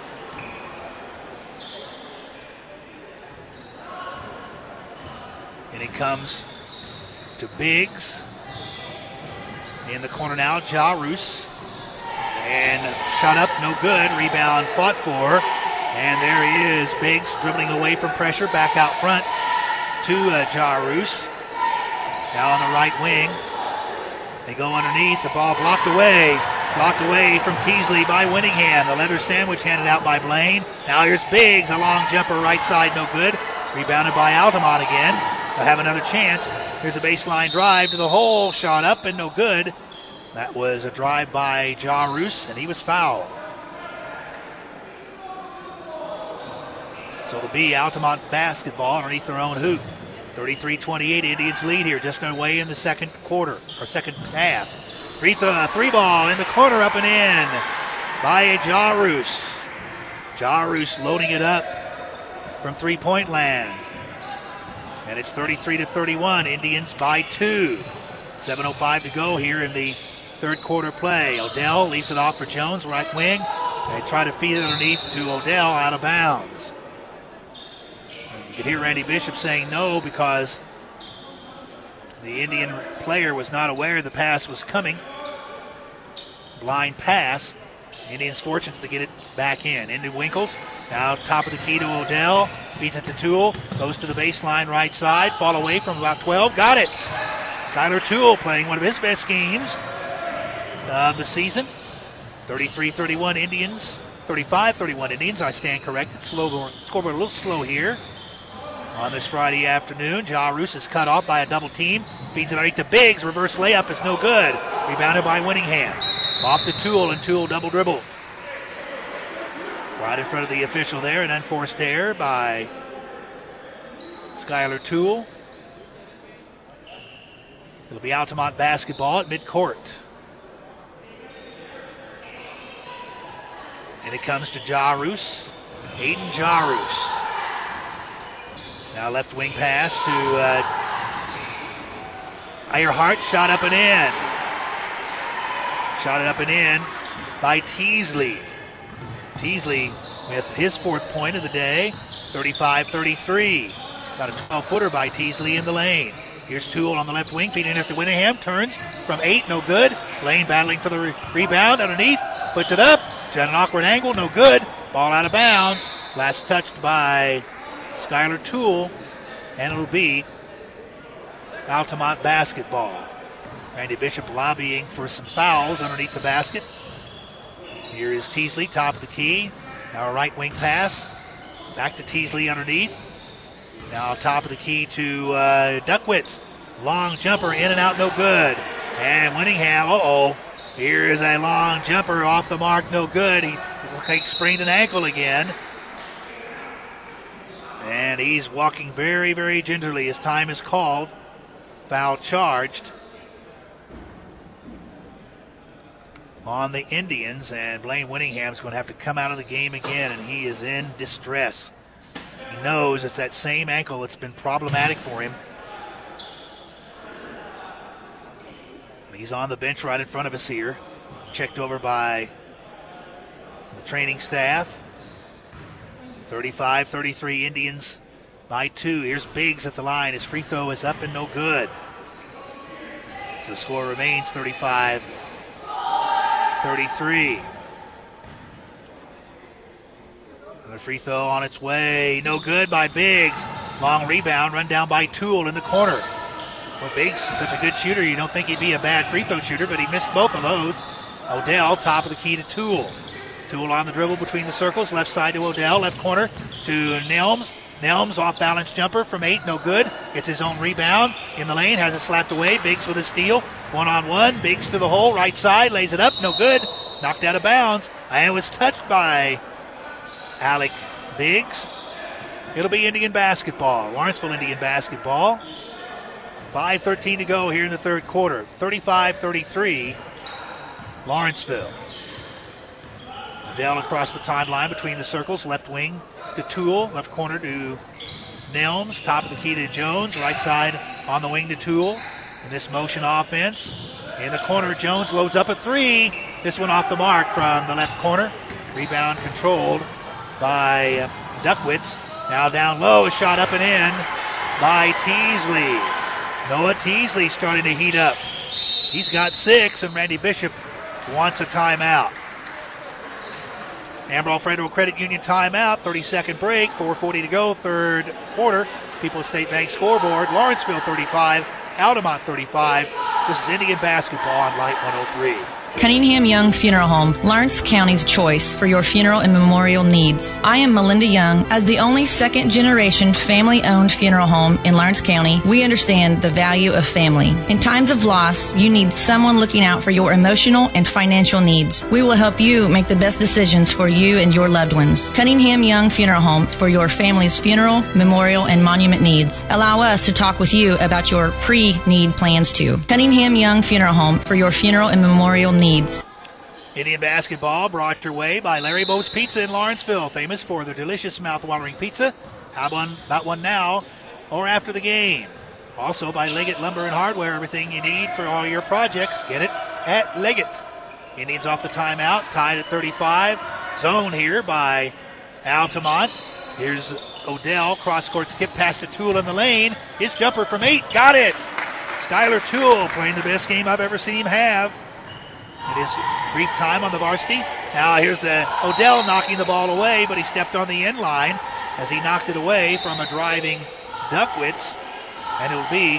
And it comes to Biggs. In the corner now, Ja Roos. And shot up, no good. Rebound fought for. And there he is, Biggs dribbling away from pressure, back out front to Ja Roos. Now on the right wing. They go underneath, the ball blocked away. Blocked away from Teasley by Winningham. The leather sandwich handed out by Blaine. Now here's Biggs, a long jumper right side, no good. Rebounded by Altamont again. They'll have another chance. Here's a baseline drive to the hole, shot up and no good. That was a drive by Ja Roos, and he was fouled. So it'll be Altamont basketball underneath their own hoop. 33-28, Indians lead here, just underway in the second quarter, or second half. Three ball in the corner, up and in by Ja Roos. Ja Roos loading it up from three-point land. And it's 33-31, Indians by 2. 7:05 to go here in the third quarter play. Odell leaves it off for Jones, right wing. They try to feed it underneath to Odell, out of bounds. You can hear Randy Bishop saying no because The Indian player was not aware the pass was coming. Blind pass. Indians fortunate to get it back in. Into Winkles. Now top of the key to Odell. Beats it to Toole. Goes to the baseline right side. Fall away from about 12. Got it. Skylar Toole playing one of his best games of the season. 33-31 Indians. 35-31 Indians. I stand corrected. Scoreboard a little slow here on this Friday afternoon. Ja Roos is cut off by a double team. Feeds it underneath to Biggs. Reverse layup is no good. Rebounded by Winningham. Off to Toole, and Toole double dribble. Right in front of the official there. An unforced error by Skylar Toole. It'll be Altamont basketball at midcourt. And it comes to Ja Roos. Aiden Ja Roos. Now left wing pass to Eierhardt. Shot up and in. Shot it up and in by Teasley. Teasley with his 4th point of the day. 35-33. Got a 12-footer by Teasley in the lane. Here's Toole on the left wing, feeding after Winningham. Turns from 8, no good. Lane battling for the rebound underneath. Puts it up. At an awkward angle, no good. Ball out of bounds. Last touched by Skylar Toole. And it'll be Altamont basketball. Randy Bishop lobbying for some fouls underneath the basket. Here is Teasley, top of the key. Now a right wing pass. Back to Teasley underneath. Now top of the key to Duckwitz. Long jumper, in and out, no good. And Winningham, here is a long jumper off the mark, no good. He looks like sprained an ankle again. And he's walking very, very gingerly. His time is called. Foul charged on the Indians, and Blaine Winningham's going to have to come out of the game again, and he is in distress. He knows it's that same ankle that's been problematic for him. He's on the bench right in front of us here, checked over by the training staff. 35-33 Indians by 2. Here's Biggs at the line. His free throw is up and no good. So the score remains 35-33. Another free throw on its way. No good by Biggs. Long rebound, run down by Toole in the corner. Well, Biggs is such a good shooter, you don't think he'd be a bad free throw shooter, but he missed both of those. Odell, top of the key to Toole. Toole on the dribble between the circles. Left side to Odell. Left corner to Nelms. Nelms off balance jumper from 8. No good. Gets his own rebound in the lane. Has it slapped away. Biggs with a steal. 1-on-1. Biggs to the hole. Right side. Lays it up. No good. Knocked out of bounds. And was touched by Alec Biggs. It'll be Indian basketball. Lawrenceville Indian basketball. 5:13 to go here in the third quarter. 35-33. Lawrenceville. Odell across the timeline between the circles. Left wing to Toole. Left corner to Nelms. Top of the key to Jones. Right side on the wing to Toole. In this motion offense. In the corner, Jones loads up a 3. This one off the mark from the left corner. Rebound controlled by Duckwitz. Now down low. A shot up and in by Teasley. Noah Teasley starting to heat up. He's got 6, and Randy Bishop wants a timeout. Amarillo Federal Credit Union timeout, 30-second break, 4:40 to go, third quarter. People's State Bank scoreboard, Lawrenceville 35, Altamont 35. This is Indian basketball on Light 103. Cunningham Young Funeral Home, Lawrence County's choice for your funeral and memorial needs. I am Melinda Young. As the only second-generation family-owned funeral home in Lawrence County, we understand the value of family. In times of loss, you need someone looking out for your emotional and financial needs. We will help you make the best decisions for you and your loved ones. Cunningham Young Funeral Home for your family's funeral, memorial, and monument needs. Allow us to talk with you about your pre-need plans too. Cunningham Young Funeral Home for your funeral and memorial needs. Indian basketball brought your way by Larry Bo's Pizza in Lawrenceville, famous for their delicious mouth-watering pizza. Have one, not one now or after the game. Also by Leggett Lumber and Hardware, everything you need for all your projects. Get it at Leggett. Indians off the timeout, tied at 35. Zone here by Altamont. Here's Odell, cross-court skip pass to Toole in the lane. His jumper from 8, got it. Skylar Toole playing the best game I've ever seen him have in his brief time on the varsity. Now here's the Odell knocking the ball away, but he stepped on the end line as he knocked it away from a driving Duckwitz, and it will be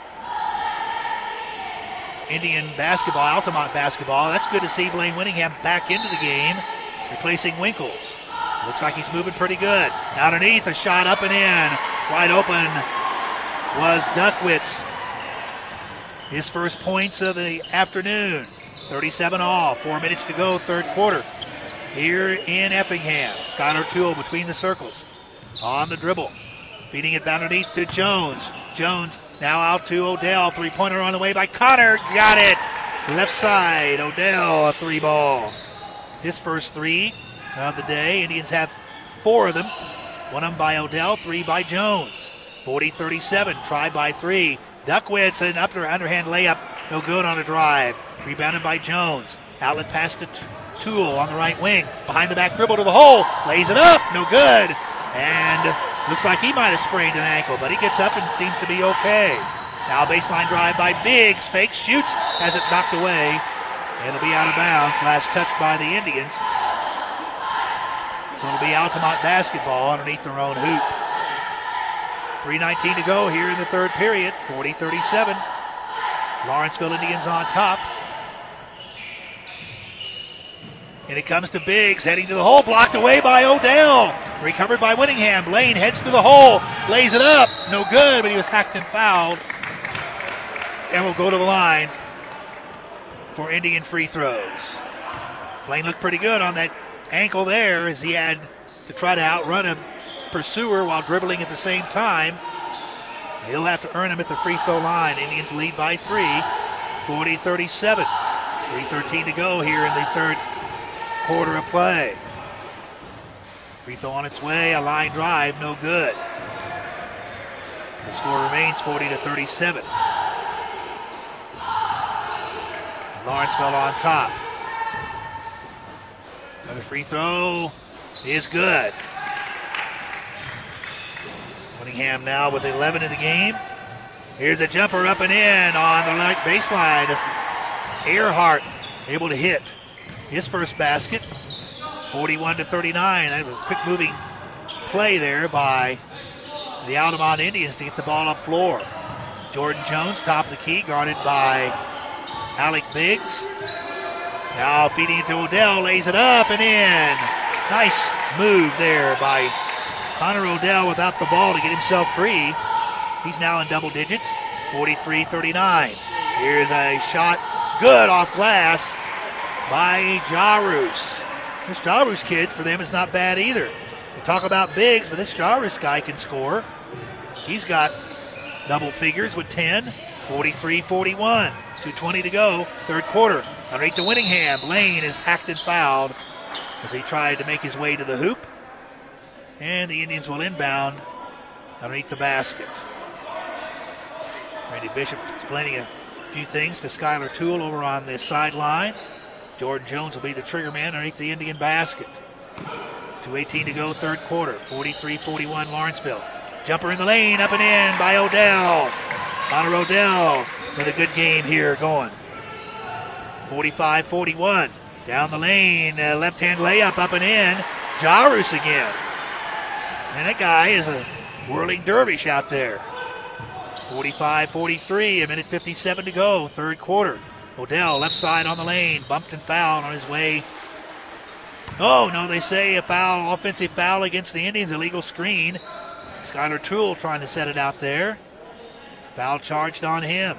Indian basketball, Altamont basketball. That's good to see Blaine Winningham back into the game, replacing Winkles. Looks like he's moving pretty good. Now underneath, a shot up and in. Wide open was Duckwitz. His first points of the afternoon. 37 all. 4 minutes to go, third quarter. Here in Effingham. Skylar Toole between the circles. On the dribble. Feeding it down underneath to Jones. Jones now out to Odell. Three-pointer on the way by Connor. Got it. Left side. Odell, a three ball. His first three of the day. Indians have 4 of them. One of them by Odell, 3 by Jones. 40-37. Try by 3. Duckwitz, an underhand layup. No good on a drive. Rebounded by Jones. Outlet pass to Toole on the right wing. Behind the back dribble to the hole. Lays it up. No good. And looks like he might have sprained an ankle, but he gets up and seems to be okay. Now baseline drive by Biggs. Fake shoots. Has it knocked away. It'll be out of bounds. Last touch by the Indians. So it'll be Altamont basketball underneath their own hoop. 3:19 to go here in the third period. 40-37. Lawrenceville Indians on top. And it comes to Biggs, heading to the hole, blocked away by Odell. Recovered by Winningham. Blaine heads to the hole, lays it up. No good, but he was hacked and fouled. And will go to the line for Indian free throws. Blaine looked pretty good on that ankle there as he had to try to outrun a pursuer while dribbling at the same time. He'll have to earn him at the free throw line. Indians lead by 3, 40-37. 3:13 to go here in the third quarter of play. Free throw on its way, a line drive, no good. The score remains 40-37. Lawrenceville on top. Another free throw is good. Winningham now with 11 in the game. Here's a jumper up and in on the right baseline. It's Earhart able to hit his first basket. 41-39. That was a quick moving play there by the Altamont Indians to get the ball up floor. Jordan Jones, top of the key, guarded by Alec Biggs. Now feeding it to Odell, lays it up and in. Nice move there by Connor Odell without the ball to get himself free. He's now in double digits, 43-39. Here's a shot, good off glass by Jarus. This Jarus kid for them is not bad either. They talk about Biggs, but this Jarus guy can score. He's got double figures with 10, 43-41. 2:20 to go, third quarter. Underneath to Winningham. Lane is hacked and fouled as he tried to make his way to the hoop. And the Indians will inbound underneath the basket. Randy Bishop explaining a few things to Skylar Toole over on the sideline. Jordan Jones will be the trigger man underneath the Indian basket. 2:18 to go, third quarter. 43-41 Lawrenceville. Jumper in the lane, up and in by Odell. Connor Odell with a good game here going. 45-41. Down the lane, left-hand layup up and in. Jarus again. And that guy is a whirling dervish out there. 45-43, a minute 57 to go, third quarter. Odell, left side on the lane, bumped and fouled on his way. Oh, no, they say a foul, offensive foul against the Indians, illegal screen. Skylar Toole trying to set it out there. Foul charged on him.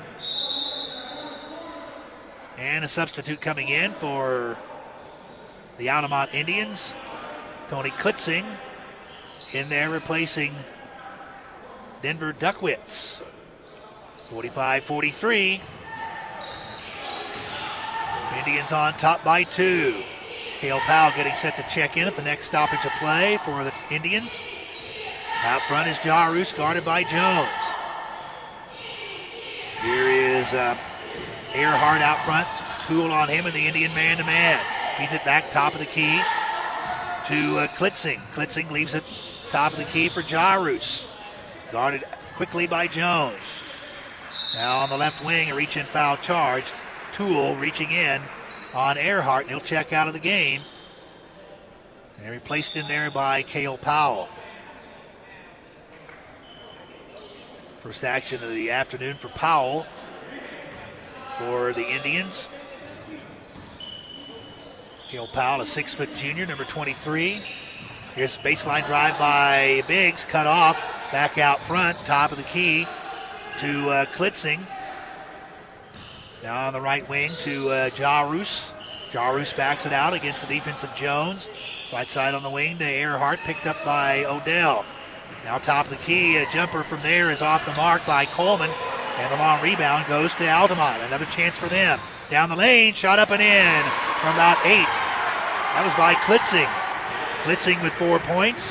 And a substitute coming in for the Altamont Indians. Tony Klitzing in there replacing Denver Duckwitz. 45-43. Indians on top by 2. Cale Powell getting set to check in at the next stoppage of play for the Indians. Out front is Jarus, guarded by Jones. Here is Earhart out front. Toole on him and the Indian man-to-man. Feeds it back top of the key to Klitzing. Klitzing leaves it top of the key for Jarus. Guarded quickly by Jones. Now on the left wing, a reach-in foul charged. Toole reaching in on Earhart, and he'll check out of the game. And replaced in there by Cale Powell. First action of the afternoon for Powell for the Indians. Cale Powell, a 6-foot junior, number 23. Here's a baseline drive by Biggs, cut off, back out front, top of the key to Klitzing. Now on the right wing to Jarus. Jarus backs it out against the defense of Jones. Right side on the wing to Earhart, picked up by Odell. Now top of the key, a jumper from there is off the mark by Coleman. And the long rebound goes to Altamont. Another chance for them. Down the lane, shot up and in from about 8. That was by Klitzing. Klitzing with 4 points.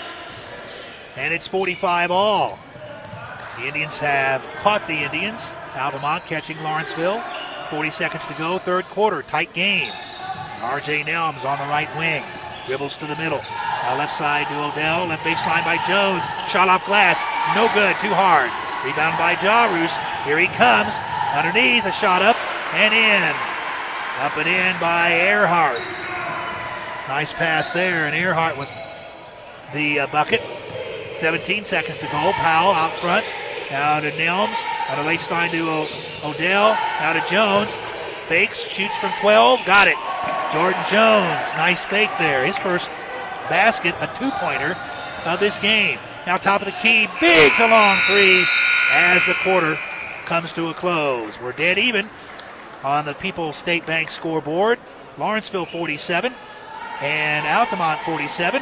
And it's 45 all. The Indians have caught the Indians. Altamont catching Lawrenceville. 40 seconds to go, third quarter, tight game. R.J. Nelms on the right wing. Dribbles to the middle. Now left side to Odell. Left baseline by Jones. Shot off glass. No good. Too hard. Rebound by Jarus. Here he comes. Underneath. A shot up and in. Up and in by Earhart. Nice pass there. And Earhart with the bucket. 17 seconds to go. Powell out front. Now to Nelms. On the baseline to Odell. Now to Jones. Fakes. Shoots from 12. Got it. Jordan Jones, nice fake there. His first basket, a two-pointer of this game. Now top of the key, Biggs a long three as the quarter comes to a close. We're dead even on the People's State Bank scoreboard. Lawrenceville 47 and Altamont 47.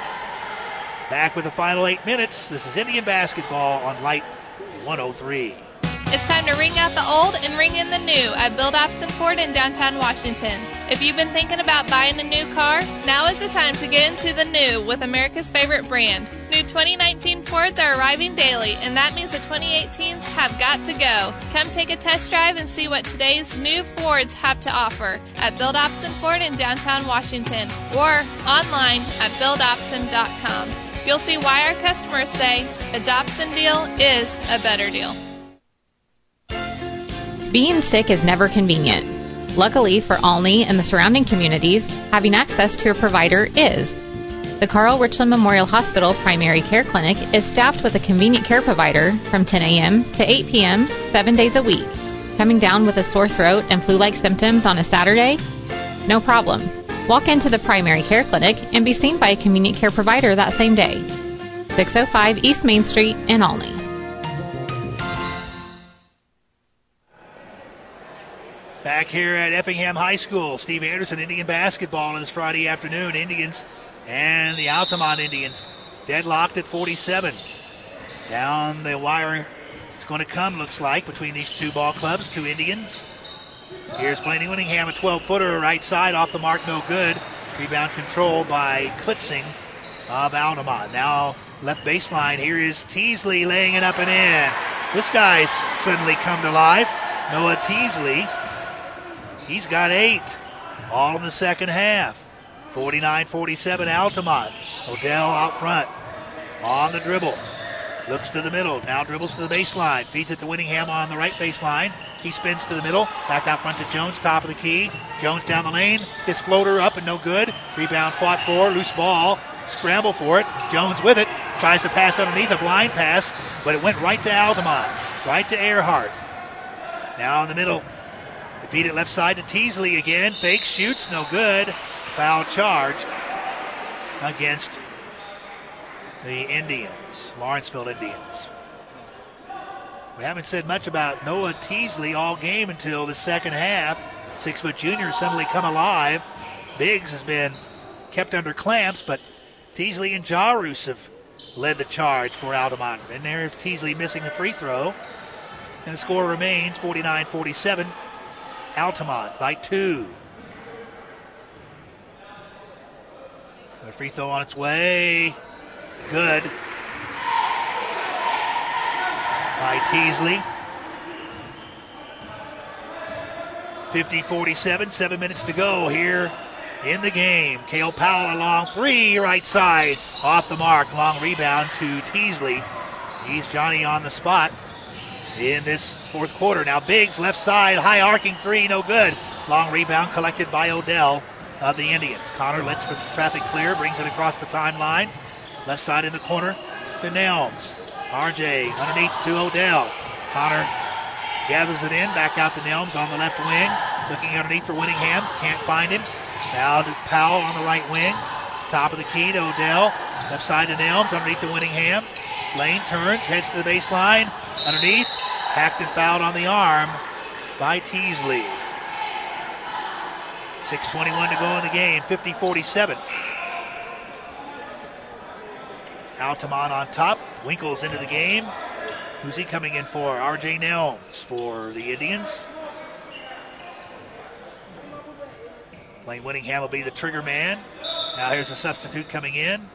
Back with the final 8 minutes. This is Indian basketball on Light 103. It's time to ring out the old and ring in the new at Bill Dobson Ford in downtown Washington. If you've been thinking about buying a new car, now is the time to get into the new with America's favorite brand. New 2019 Fords are arriving daily, and that means the 2018s have got to go. Come take a test drive and see what today's new Fords have to offer at Bill Dobson Ford in downtown Washington or online at BillDobson.com. You'll see why our customers say a Dobson deal is a better deal. Being sick is never convenient. Luckily for Olney and the surrounding communities, having access to a provider is. The Carl Richland Memorial Hospital Primary Care Clinic is staffed with a convenient care provider from 10 a.m. to 8 p.m. 7 days a week. Coming down with a sore throat and flu-like symptoms on a Saturday? No problem. Walk into the Primary Care Clinic and be seen by a convenient care provider that same day. 605 East Main Street in Olney. Back here at Effingham High School, Steve Anderson, Indian basketball on this Friday afternoon. Indians and the Altamont Indians deadlocked at 47. Down the wire it's going to come, looks like, between these two ball clubs, two Indians. Here's Blaney Winningham, a 12-footer right side, off the mark, no good. Rebound controlled by Klitzing of Altamont. Now left baseline, here is Teasley laying it up and in. This guy's suddenly come to life. Noah Teasley. He's got 8, all in the second half. 49-47 Altamont. Odell out front, on the dribble. Looks to the middle, now dribbles to the baseline. Feeds it to Winningham on the right baseline. He spins to the middle, back out front to Jones, top of the key. Jones down the lane, his floater up and no good. Rebound fought for, loose ball. Scramble for it, Jones with it. Tries to pass underneath, a blind pass, but it went right to Altamont, right to Earhart. Now in the middle. Feed it left side to Teasley again. Fake, shoots, no good. Foul charged against the Indians, Lawrenceville Indians. We haven't said much about Noah Teasley all game until the second half. 6-foot junior suddenly come alive. Biggs has been kept under clamps, but Teasley and Jarus have led the charge for Altamont. And there's Teasley missing the free throw. And the score remains 49-47. Altamont by 2. The free throw on its way. Good. By Teasley. 50-47, 7 minutes to go here in the game. Cale Powell a long three, right side, off the mark. Long rebound to Teasley. He's Johnny on the spot. in this fourth quarter. Now Biggs, left side, high arcing three, no good. Long rebound collected by Odell of the Indians. Connor lets the traffic clear, brings it across the timeline. Left side in the corner to Nelms. RJ underneath to Odell. Connor gathers it in, back out to Nelms on the left wing. Looking underneath for Winningham, can't find him. Now to Powell on the right wing. Top of the key to Odell. Left side to Nelms, underneath to Winningham. Lane turns, heads to the baseline. Underneath, hacked and fouled on the arm by Teasley. 6:21 to go in the game, 50-47. Altamont on top. Winkles into the game. Who's he coming in for? RJ Nelms for the Indians. Lane Winningham will be the trigger man. Now here's a substitute coming in.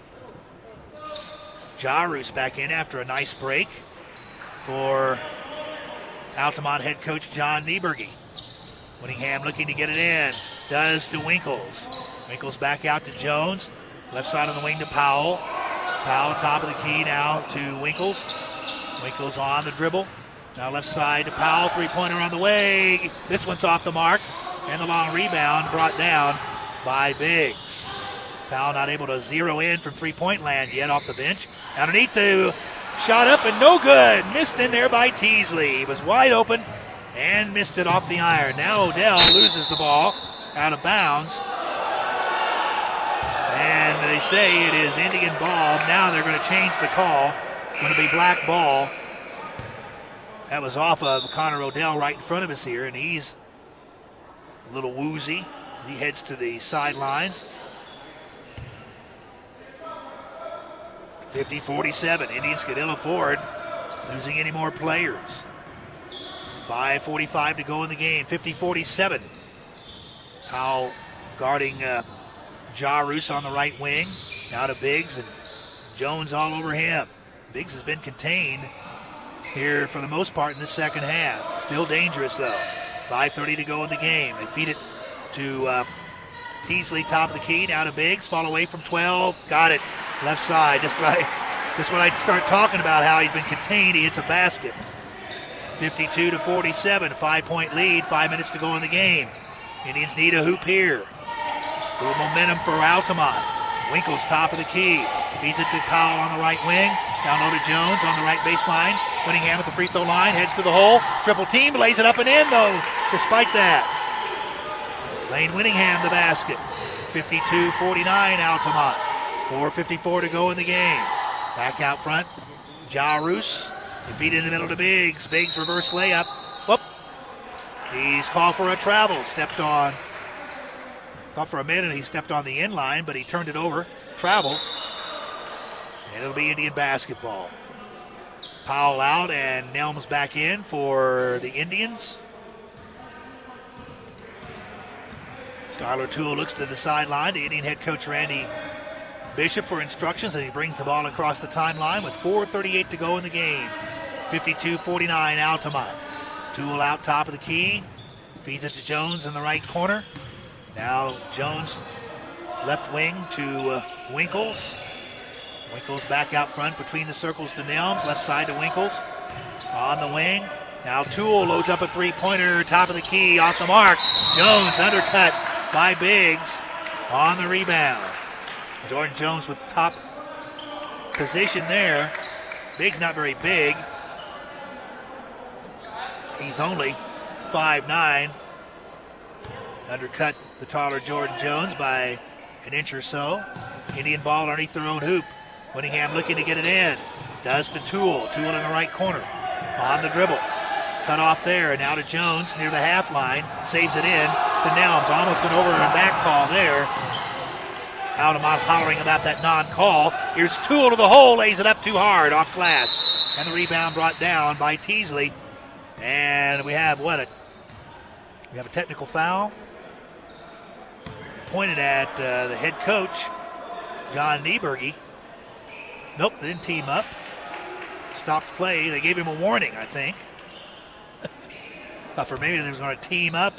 Jairus back in after a nice break for Altamont head coach John Nieberge. Winningham looking to get it in. Does to Winkles. Winkles back out to Jones. Left side on the wing to Powell. Powell top of the key now to Winkles. Winkles on the dribble. Now left side to Powell. Three-pointer on the way. This one's off the mark. And the long rebound brought down by Biggs. Powell not able to zero in from three-point land yet off the bench. Underneath to shot up and no good. Missed in there by Teasley. He was wide open and missed it off the iron. Now Odell loses the ball out of bounds. And they say it is Indian ball. Now they're going to change the call. It's going to be black ball. That was off of Connor Odell right in front of us here, and he's a little woozy. He heads to the sidelines. 50-47. Indians could ill afford losing any more players. 5:45 to go in the game. 50-47. Powell guarding Jairus on the right wing. Now to Biggs, and Jones all over him. Biggs has been contained here for the most part in the second half. Still dangerous though. 5:30 to go in the game. They feed it to Teasley, top of the key. Now to Biggs. Fall away from 12. Got it. Left side. Just when I start talking about how he's been contained, he hits a basket. 52-47. 5-point lead. 5 minutes to go in the game. Indians need a hoop here. A little momentum for Altamont. Winkles, top of the key. Feeds it to Powell on the right wing. Down low to Jones on the right baseline. Winningham at the free throw line. Heads to the hole. Triple team. Lays it up and in, though, despite that. Lane Winningham the basket. 52-49 Altamont. 4:54 to go in the game. Back out front. Jairus. They feed in the middle to Biggs. Biggs reverse layup. Whoop. He's called for a travel. Stepped on. Thought for a minute he stepped on the inline, but he turned it over. Travel. And it'll be Indian basketball. Powell out and Nelms back in for the Indians. Skylar Toole looks to the sideline. The Indian head coach Randy Bishop for instructions, and he brings the ball across the timeline with 4:38 to go in the game. 52-49 Altamont. Toole out top of the key. Feeds it to Jones in the right corner. Now Jones left wing to Winkles. Winkles back out front between the circles to Nelms. Left side to Winkles. On the wing. Now Toole loads up a three-pointer. Top of the key. Off the mark. Jones undercut by Biggs on the rebound. Jordan Jones with top position there. Biggs not very big. He's only 5'9". Undercut the taller Jordan Jones by an inch or so. Indian ball underneath their own hoop. Winningham looking to get it in. Does to Toole. Toole in the right corner. On the dribble. Cut off there. Now to Jones near the half line. Saves it in to Nelms. Almost an over and back call there. Altamont hollering about that non-call. Here's Toole to the hole. Lays it up too hard off glass. And the rebound brought down by Teasley. And we have a technical foul. Pointed at the head coach, John Nieberge. Nope, they didn't team up. Stopped play. They gave him a warning, I think. Thought for maybe they was going to team up.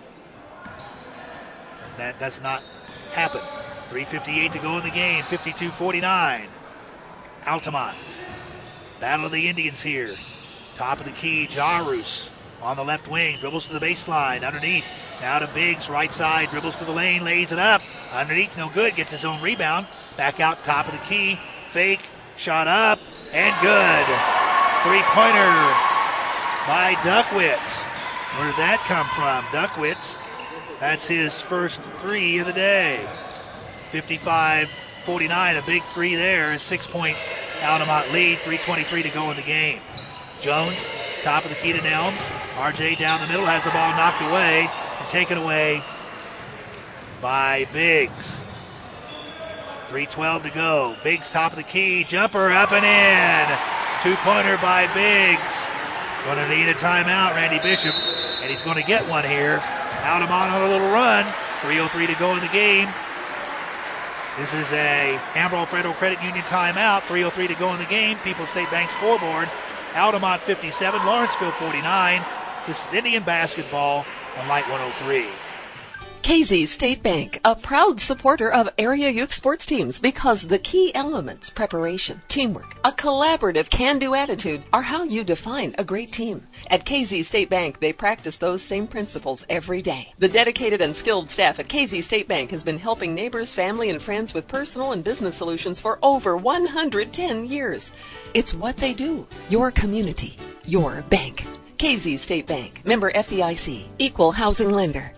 That does not happen. 3:58 to go in the game. 52-49. Altamont. Battle of the Indians here. Top of the key, Jarus on the left wing, dribbles to the baseline, underneath, now to Biggs, right side, dribbles to the lane, lays it up, underneath, no good, gets his own rebound, back out top of the key, fake, shot up, and good. Three-pointer by Duckwitz. Where did that come from? Duckwitz, that's his first three of the day. 55-49, a big three there, a 6-point Altamont lead, 3:23 to go in the game. Jones, top of the key to Nelms. RJ down the middle, has the ball knocked away and taken away by Biggs. 3:12 to go. Biggs top of the key, jumper up and in. Two-pointer by Biggs. Going to need a timeout, Randy Bishop, and he's going to get one here. Altamont on a little run. 3:03 to go in the game. This is a Amarillo Federal Credit Union timeout. 3:03 to go in the game. People's State Bank scoreboard. Altamont 57, Lawrenceville 49. This is Indian basketball on Light 103. KZ State Bank, a proud supporter of area youth sports teams because the key elements, preparation, teamwork, a collaborative can-do attitude are how you define a great team. At KZ State Bank, they practice those same principles every day. The dedicated and skilled staff at KZ State Bank has been helping neighbors, family, and friends with personal and business solutions for over 110 years. It's what they do. Your community, your bank. KZ State Bank, member FDIC, equal housing lender.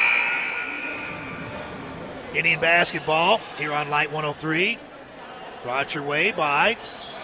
Indian basketball here on Light 103. Brought your way by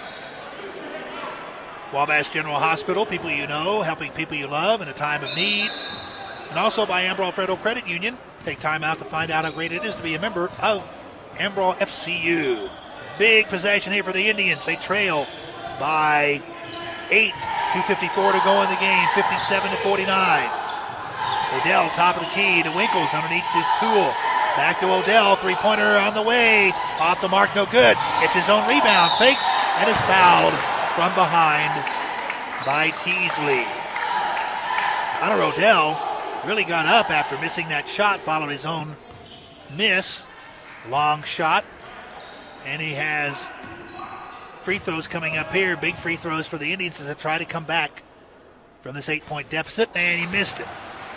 Wabash General Hospital, people you know, helping people you love in a time of need. And also by Amarillo Federal Credit Union. Take time out to find out how great it is to be a member of Amarillo FCU. Big possession here for the Indians. They trail by 8. 2:54 to go in the game, 57-49. Odell, top of the key to Winkles, underneath to Toole. Back to Odell, three-pointer on the way. Off the mark, no good. It's his own rebound, fakes, and is fouled from behind by Teasley. Hunter Odell really got up after missing that shot, followed his own miss. Long shot. And he has free throws coming up here. Big free throws for the Indians as they try to come back from this 8-point deficit, and he missed it.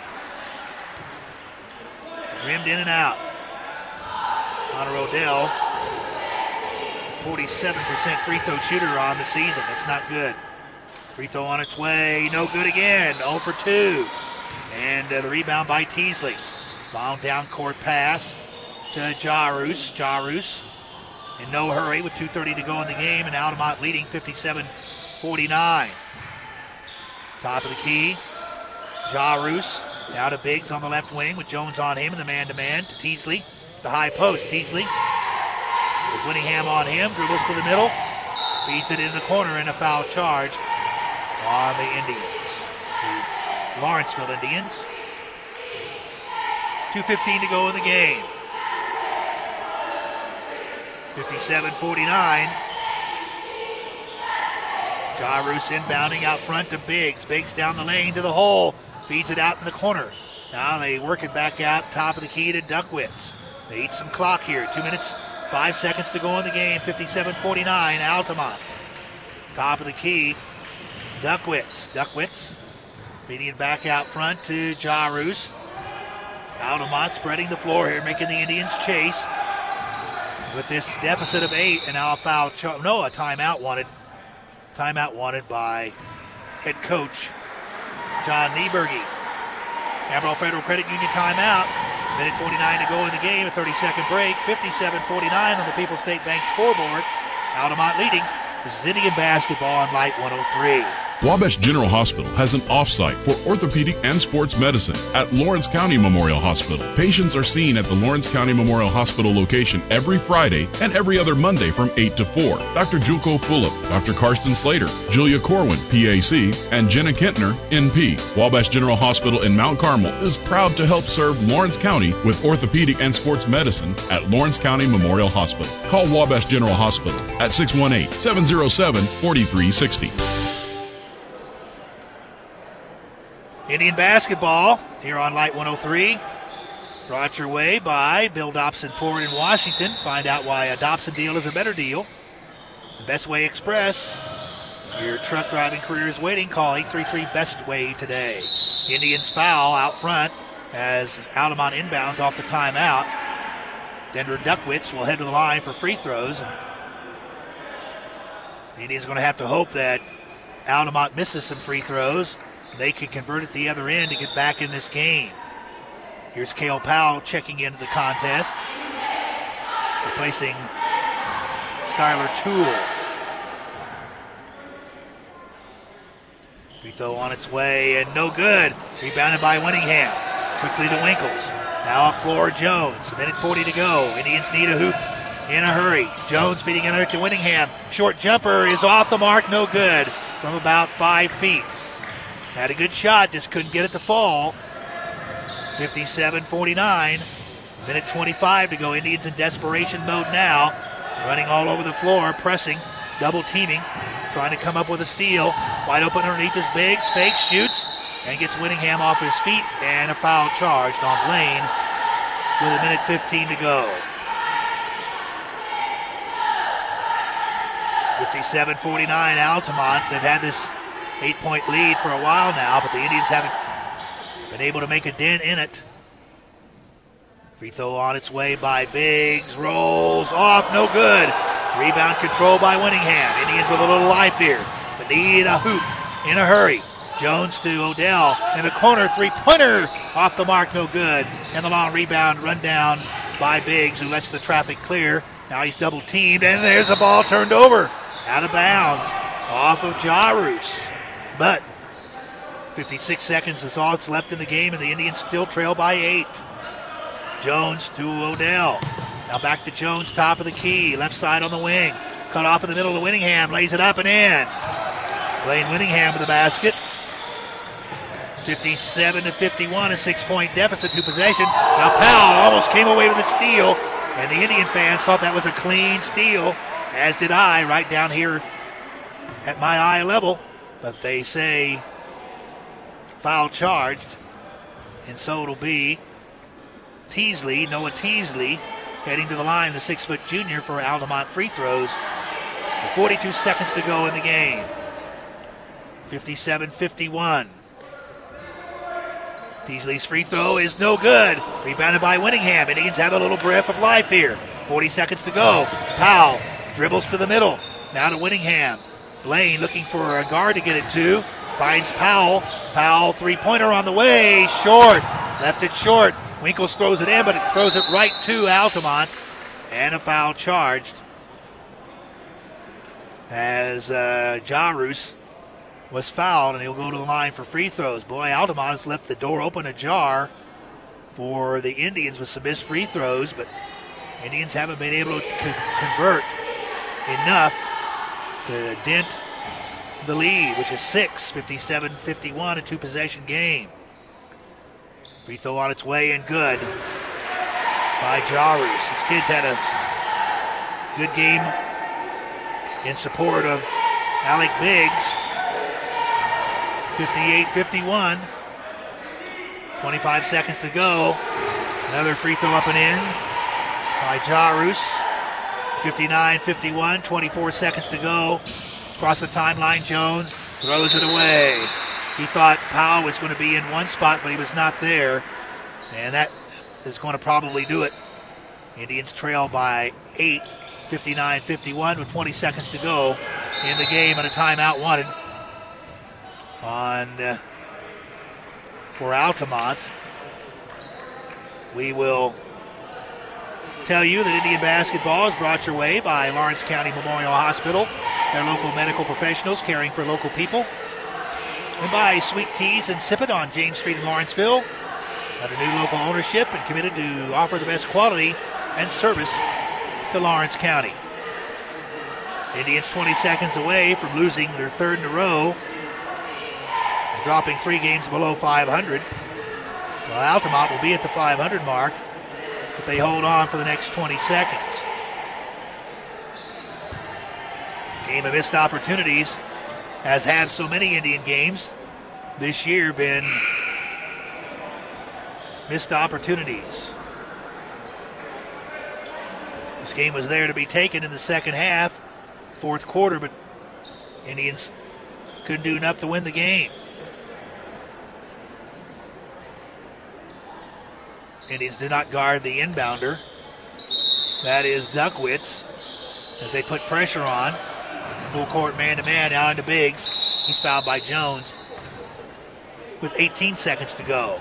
Rimmed in and out. Hunter Odell, 47% free throw shooter on the season. That's not good. Free throw on its way. No good again. 0 for 2. And the rebound by Teasley. Long down court pass to Jarus. Jarus in no hurry with 2:30 to go in the game, and Altamont leading 57-49. Top of the key. Jarus. Now to Biggs on the left wing with Jones on him and the man-to-man to Teasley. The high post. Teasley with Winningham on him. Dribbles to the middle. Feeds it in the corner and a foul charge on the Indians. The Lawrenceville Indians. 2:15 to go in the game. 57-49. Jarus inbounding out front to Biggs. Biggs down the lane to the hole. Feeds it out in the corner. Now they work it back out, top of the key to Duckwitz. They eat some clock here. 2 minutes, 5 seconds to go in the game. 57-49, Altamont. Top of the key, Duckwitz. Duckwitz feeding it back out front to Jarus. Altamont spreading the floor here, making the Indians chase. With this deficit of 8, and now a foul. A timeout wanted. Timeout wanted by head coach John Nieberge. Amarillo Federal Credit Union timeout. Minute 49 to go in the game. A 30-second break. 57-49 on the People's State Bank scoreboard. Altamont leading. This is Indian basketball on Light 103. Wabash General Hospital has an off-site for orthopedic and sports medicine at Lawrence County Memorial Hospital. Patients are seen at the Lawrence County Memorial Hospital location every Friday and every other Monday from 8 to 4. Dr. Julko Fulop, Dr. Karsten Slater, Julia Corwin, PAC, and Jenna Kentner, NP. Wabash General Hospital in Mount Carmel is proud to help serve Lawrence County with orthopedic and sports medicine at Lawrence County Memorial Hospital. Call Wabash General Hospital at 618-707-4360. Indian basketball here on Light 103. Brought your way by Bill Dobson Ford in Washington. Find out why a Dobson deal is a better deal. The Best Way Express. Your truck driving career is waiting. Call 833-BEST-WAY today. Indians foul out front as Altamont inbounds off the timeout. Denver Duckwitz will head to the line for free throws. The Indians are going to have to hope that Altamont misses some free throws. They can convert at the other end to get back in this game. Here's Cale Powell checking into the contest, replacing Skylar Toole. Free throw on its way and no good. Rebounded by Winningham. Quickly to Winkles. Now up floor Jones. A minute 40 to go. Indians need a hoop in a hurry. Jones feeding it to Winningham. Short jumper is off the mark. No good from about 5 feet. Had a good shot, just couldn't get it to fall. 57-49. Minute 25 to go. Indians in desperation mode now. Running all over the floor, pressing, double teaming, trying to come up with a steal. Wide open underneath his bigs. Fakes, shoots, and gets Winningham off his feet. And a foul charged on Blaine with a minute 15 to go. 57-49 Altamont. They've had this 8-point lead for a while now, but the Indians haven't been able to make a dent in it. Free throw on its way by Biggs. Rolls off, no good. Rebound control by Winningham. Indians with a little life here, but need a hoop in a hurry. Jones to Odell in the corner. Three-pointer off the mark, no good. And the long rebound run down by Biggs, who lets the traffic clear. Now he's double teamed, and there's the ball turned over. Out of bounds off of Jarus. But 56 seconds is all that's left in the game, and the Indians still trail by 8. Jones to Odell. Now back to Jones, top of the key. Left side on the wing. Cut off in the middle to Winningham. Lays it up and in. Blaine Winningham with the basket. 57-51, a 6-point deficit to possession. Now Powell almost came away with a steal, and the Indian fans thought that was a clean steal, as did I, right down here at my eye level. But they say foul charged, and so it'll be Teasley, Noah Teasley, heading to the line, the 6-foot junior for Altamont free throws. With 42 seconds to go in the game. 57-51. Teasley's free throw is no good. Rebounded by Winningham. Indians have a little breath of life here. 40 seconds to go. Powell dribbles to the middle. Now to Winningham. Blaine looking for a guard to get it to. Finds Powell. Powell three-pointer on the way. Short. Left it short. Winkles throws it in, but it throws it right to Altamont. And a foul charged as Jarus was fouled, and he'll go to the line for free throws. Boy, Altamont has left the door open ajar for the Indians with some missed free throws, but Indians haven't been able to convert enough to dent the lead, which is 6, 57-51, a two-possession game. Free throw on its way and good by Jarus. This kid's had a good game in support of Alec Biggs. 58-51. 25 seconds to go. Another free throw up and in by Jarus. 59-51. 24 seconds to go. Across the timeline, Jones throws it away. He thought Powell was going to be in one spot, but he was not there. And that is going to probably do it. Indians trail by 8. 59-51 with 20 seconds to go in the game, and a timeout wanted for Altamont. We will tell you that Indian basketball is brought your way by Lawrence County Memorial Hospital, their local medical professionals caring for local people, and by Sweet Teas and Sip It on James Street in Lawrenceville, under new local ownership and committed to offer the best quality and service to Lawrence County. Indians 20 seconds away from losing their third in a row, dropping 3 games below 500. Well, Altamont will be at the 500 mark if they hold on for the next 20 seconds. Game of missed opportunities, as have so many Indian games this year, been missed opportunities. This game was there to be taken in the second half, fourth quarter, but Indians couldn't do enough to win the game. Indians do not guard the inbounder. That is Duckwitz as they put pressure on. Full court man-to-man now into Biggs. He's fouled by Jones with 18 seconds to go.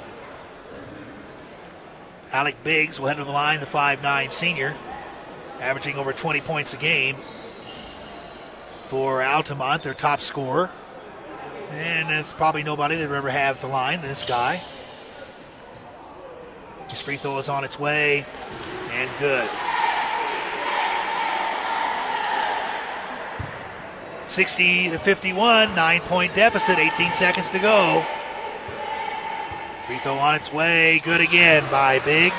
Alec Biggs will head to the line, the 5'9 senior, averaging over 20 points a game for Altamont, their top scorer. And it's probably nobody that would ever have the line, this guy. His free throw is on its way, and good. 60-51, 9-point deficit, 18 seconds to go. Free throw on its way, good again by Biggs.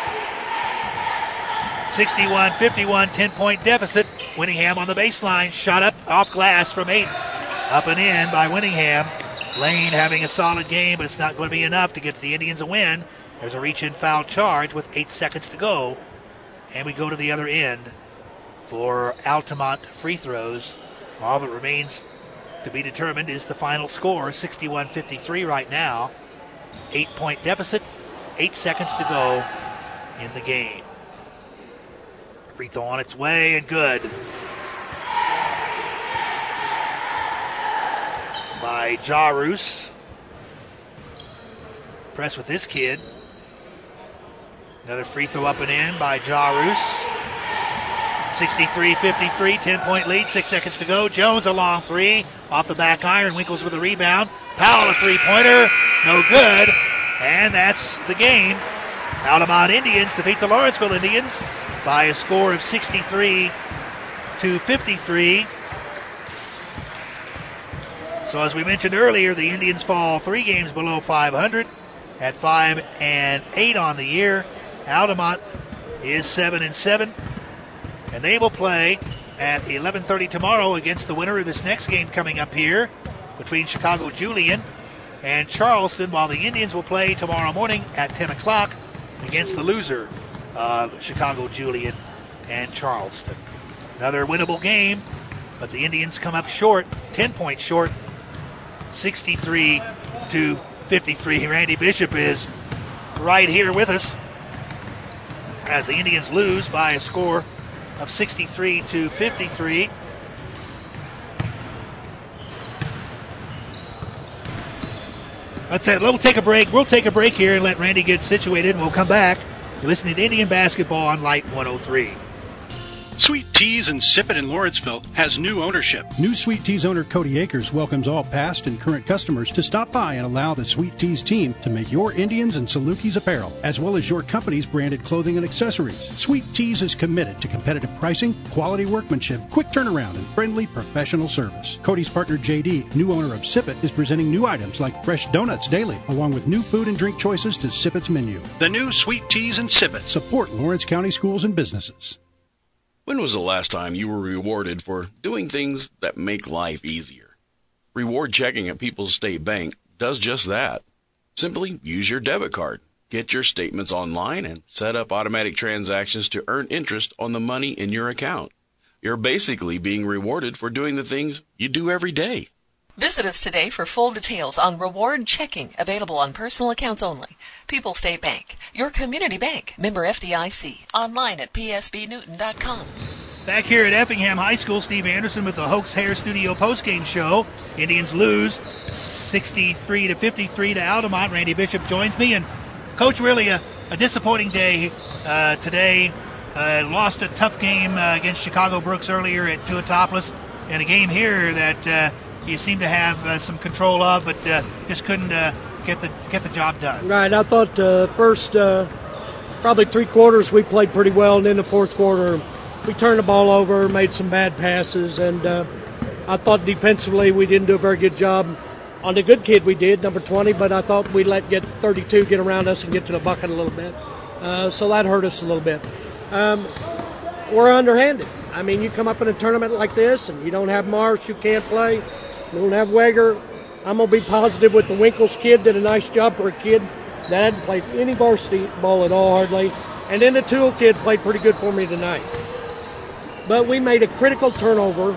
61-51, 10-point deficit. Winningham on the baseline, shot up off glass from 8. Up and in by Winningham. Lane having a solid game, but it's not going to be enough to get the Indians a win. There's a reach-in foul charge with 8 seconds to go. And we go to the other end for Altamont free throws. All that remains to be determined is the final score, 61-53 right now. 8-point deficit, 8 seconds to go in the game. Free throw on its way and good. By Jarus. Press with this kid. Another free throw up and in by Jarus. 63-53, 10-point lead, 6 seconds to go. Jones a long three, off the back iron. Winkles with a rebound. Powell a three-pointer, no good. And that's the game. Altamont Indians defeat the Lawrenceville Indians by a score of 63-53. So as we mentioned earlier, the Indians fall 3 games below 500 at 5-8 on the year. Altamont is 7-7. And they will play at 11:30 tomorrow against the winner of this next game coming up here between Chicago Julian and Charleston, while the Indians will play tomorrow morning at 10 o'clock against the loser of Chicago Julian and Charleston. Another winnable game, but the Indians come up short, 10 points short, 63-53. Randy Bishop is right here with us as the Indians lose by a score of 63-53. That's it. We'll take a break. We'll take a break here and let Randy get situated, and we'll come back. You're listening to Indian Basketball on Light 103. Sweet Teas in Sip It in Lawrenceville has new ownership. New Sweet Teas owner Cody Akers welcomes all past and current customers to stop by and allow the Sweet Teas team to make your Indians and Salukis apparel, as well as your company's branded clothing and accessories. Sweet Teas is committed to competitive pricing, quality workmanship, quick turnaround, and friendly professional service. Cody's partner JD, new owner of Sip It, is presenting new items like fresh donuts daily, along with new food and drink choices to Sip It's menu. The new Sweet Teas in Sip It. Support Lawrence County schools and businesses. When was the last time you were rewarded for doing things that make life easier? Reward checking at People's State Bank does just that. Simply use your debit card, get your statements online, and set up automatic transactions to earn interest on the money in your account. You're basically being rewarded for doing the things you do every day. Visit us today for full details on reward checking, available on personal accounts only. People's State Bank, your community bank, member FDIC. Online at psbnewton.com. Back here at Effingham High School, Steve Anderson with the Hoax Hair Studio postgame show. Indians lose 63-53 to Altamont. Randy Bishop joins me. And, Coach, really a disappointing day today. Lost a tough game against Chicago Brooks earlier at Tuatopolis. And a game here that you seem to have some control of, but just couldn't get the job done. Right. I thought first probably 3 quarters we played pretty well, and in the fourth quarter we turned the ball over, made some bad passes, and I thought defensively we didn't do a very good job. On the good kid we did, number 20, but I thought we let 32 get around us and get to the bucket a little bit. So that hurt us a little bit. We're underhanded. I mean, you come up in a tournament like this and you don't have Marsh, you can't play. You don't have Weger. I'm going to be positive with the Winkles kid. Did a nice job for a kid that hadn't played any varsity ball at all, hardly. And then the Toole kid played pretty good for me tonight. But we made a critical turnover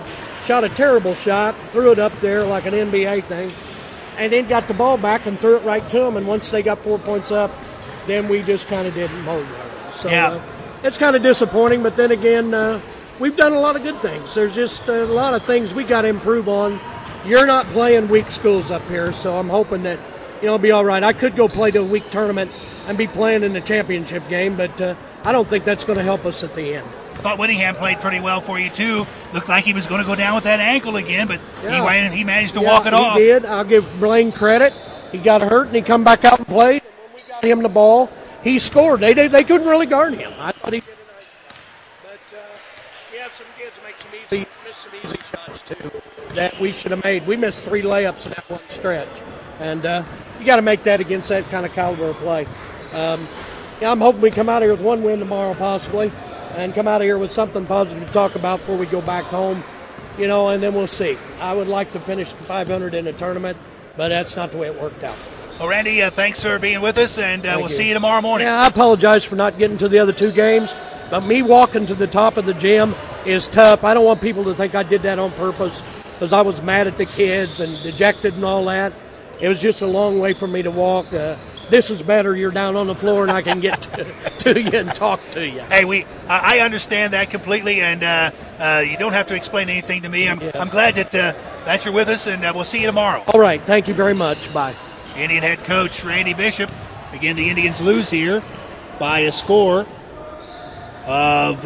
shot a terrible shot, threw it up there like an NBA thing, and then got the ball back and threw it right to them. And once they got 4 points up, then we just kind of didn't mold that. So it's kind of disappointing. But then again, we've done a lot of good things. There's just a lot of things we got to improve on. You're not playing weak schools up here, so I'm hoping that it'll be all right. I could go play the week tournament and be playing in the championship game, but I don't think that's going to help us at the end. I thought Whittingham played pretty well for you, too. Looked like he was going to go down with that ankle again, but he managed to walk it off. He did. I'll give Blaine credit. He got hurt, and he come back out and played. And when we got him the ball, he scored. They couldn't really guard him. I thought he did a nice job. But we had some kids missed some easy shots, too, that we should have made. We missed 3 layups in that one stretch. And you got to make that against that kind of caliber of play. I'm hoping we come out here with 1 win tomorrow, possibly, and come out of here with something positive to talk about before we go back home, and then we'll see. I would like to finish 500 in the tournament, but that's not the way it worked out. Well, Randy, thanks for being with us, and we'll see you tomorrow morning. Yeah, I apologize for not getting to the other 2 games, but me walking to the top of the gym is tough. I don't want people to think I did that on purpose because I was mad at the kids and dejected and all that. It was just a long way for me to walk. This is better. You're down on the floor, and I can get to you and talk to you. Hey, I understand that completely, and you don't have to explain anything to me. I'm glad that you're with us, and we'll see you tomorrow. All right. Thank you very much. Bye. Indian head coach Randy Bishop. Again, the Indians lose here by a score of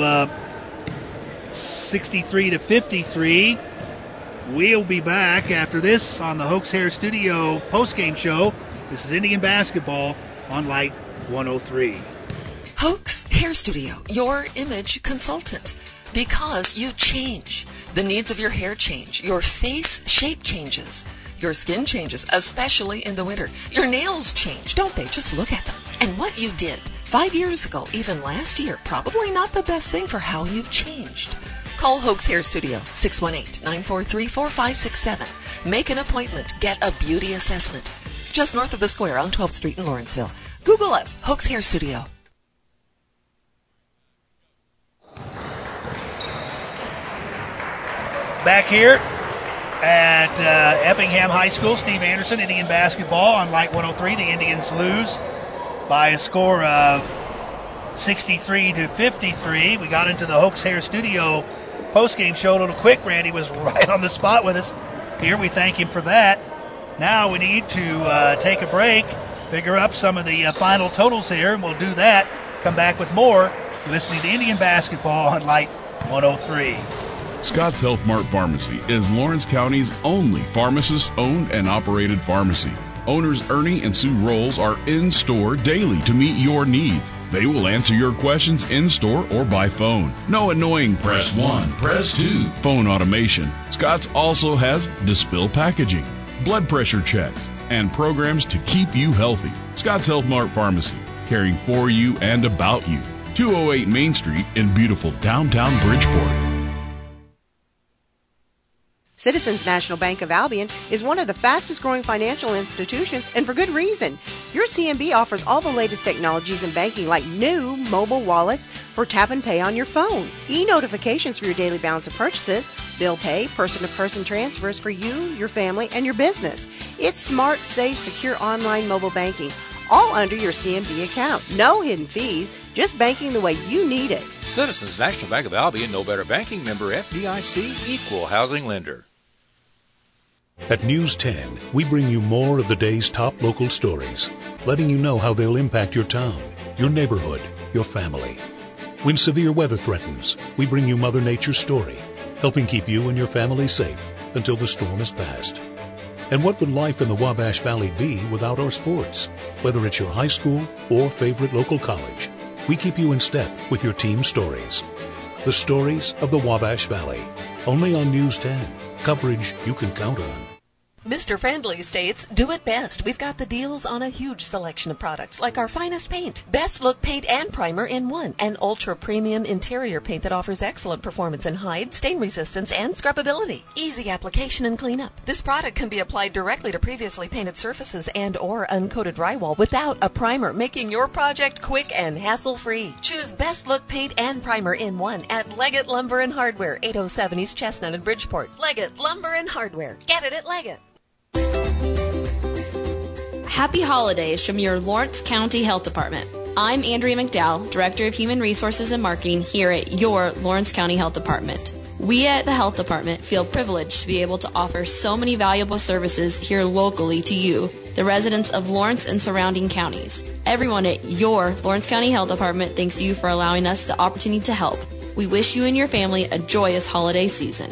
63-53. We'll be back after this on the Hoax Hair Studio postgame show. This is Indian basketball on Light 103. Hoax Hair Studio, your image consultant. Because you change. The needs of your hair change. Your face shape changes. Your skin changes, especially in the winter. Your nails change, don't they? Just look at them. And what you did 5 years ago, even last year, probably not the best thing for how you've changed. Call Hoax Hair Studio, 618-943-4567. Make an appointment. Get a beauty assessment. Just north of the square on 12th Street in Lawrenceville. Google us, Hoax Hair Studio. Back here at Effingham High School, Steve Anderson, Indian basketball on Light 103. The Indians lose by a score of 63-53. We got into the Hoax Hair Studio postgame show a little quick. Randy was right on the spot with us here. We thank him for that. Now we need to take a break, figure up some of the final totals here, and we'll do that. Come back with more. You're listening to Indian basketball on Light 103. Scott's Health Mart Pharmacy is Lawrence County's only pharmacist-owned and operated pharmacy. Owners Ernie and Sue Rolls are in-store daily to meet your needs. They will answer your questions in-store or by phone. No annoying press 1, press 2 phone automation. Scott's also has Dispill packaging, blood pressure checks, and programs to keep you healthy. Scott's Health Mart Pharmacy, caring for you and about you. 208 Main Street in beautiful downtown Bridgeport. Citizens National Bank of Albion is one of the fastest growing financial institutions, and for good reason. Your CNB offers all the latest technologies in banking like new mobile wallets for tap and pay on your phone, e-notifications for your daily balance of purchases, bill pay, person-to-person transfers for you, your family, and your business. It's smart, safe, secure online mobile banking, all under your CNB account. No hidden fees, just banking the way you need it. Citizens National Bank of Albion, no better banking, member FDIC, equal housing lender. At News 10, we bring you more of the day's top local stories, letting you know how they'll impact your town, your neighborhood, your family. When severe weather threatens, we bring you Mother Nature's story, helping keep you and your family safe until the storm has passed. And what would life in the Wabash Valley be without our sports? Whether it's your high school or favorite local college, we keep you in step with your team stories. The stories of the Wabash Valley, only on News 10. Coverage you can count on. Mr. Friendly states, do it best. We've got the deals on a huge selection of products, like our finest paint. Best look paint and primer in one. An ultra-premium interior paint that offers excellent performance in hide, stain resistance, and scrubbability. Easy application and cleanup. This product can be applied directly to previously painted surfaces and or uncoated drywall without a primer, making your project quick and hassle-free. Choose Best Look paint and primer in one at Leggett Lumber and Hardware, 807 East Chestnut in Bridgeport. Leggett Lumber and Hardware. Get it at Leggett. Happy holidays from your Lawrence County Health Department. I'm Andrea McDowell, Director of Human Resources and Marketing here at your Lawrence County Health Department. We at the Health Department feel privileged to be able to offer so many valuable services here locally to you, the residents of Lawrence and surrounding counties. Everyone at your Lawrence County Health Department thanks you for allowing us the opportunity to help. We wish you and your family a joyous holiday season.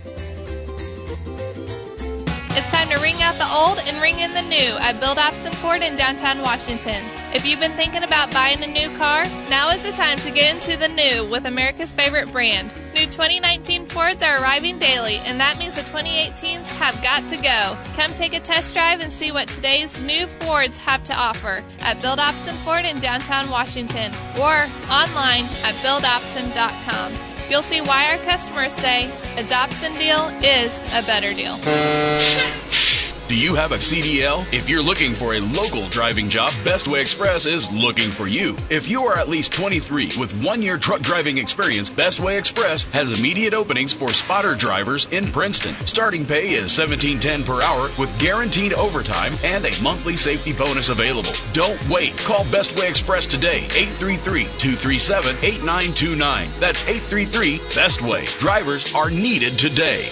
It's time to ring out the old and ring in the new at Bill Dobson Ford in downtown Washington. If you've been thinking about buying a new car, now is the time to get into the new with America's favorite brand. New 2019 Fords are arriving daily, and that means the 2018s have got to go. Come take a test drive and see what today's new Fords have to offer at Bill Dobson Ford in downtown Washington or online at BillDobson.com. You'll see why our customers say a Dobson deal is a better deal. Do you have a CDL? If you're looking for a local driving job, Bestway Express is looking for you. If you are at least 23 with 1 year truck driving experience, Bestway Express has immediate openings for spotter drivers in Princeton. Starting pay is $17.10 per hour with guaranteed overtime and a monthly safety bonus available. Don't wait. Call Bestway Express today, 833-237-8929. That's 833-BESTWAY. Drivers are needed today.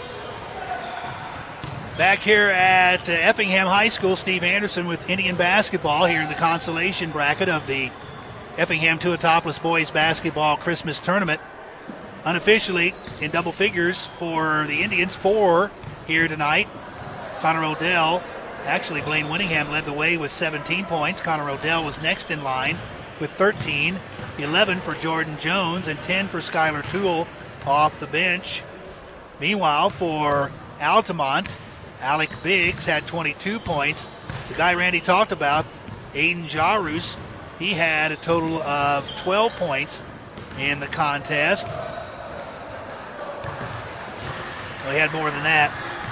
Back here at Effingham High School, Steve Anderson with Indian basketball here in the consolation bracket of the Effingham Tuatopolis Boys Basketball Christmas Tournament. Unofficially in double figures for the Indians, 4 here tonight. Connor Odell, actually Blaine Winningham led the way with 17 points. Connor Odell was next in line with 13, 11 for Jordan Jones, and 10 for Skylar Toole off the bench. Meanwhile, for Altamont, Alec Biggs had 22 points. The guy Randy talked about, Aiden Jarus, he had a total of 12 points in the contest. Well, he had more than that.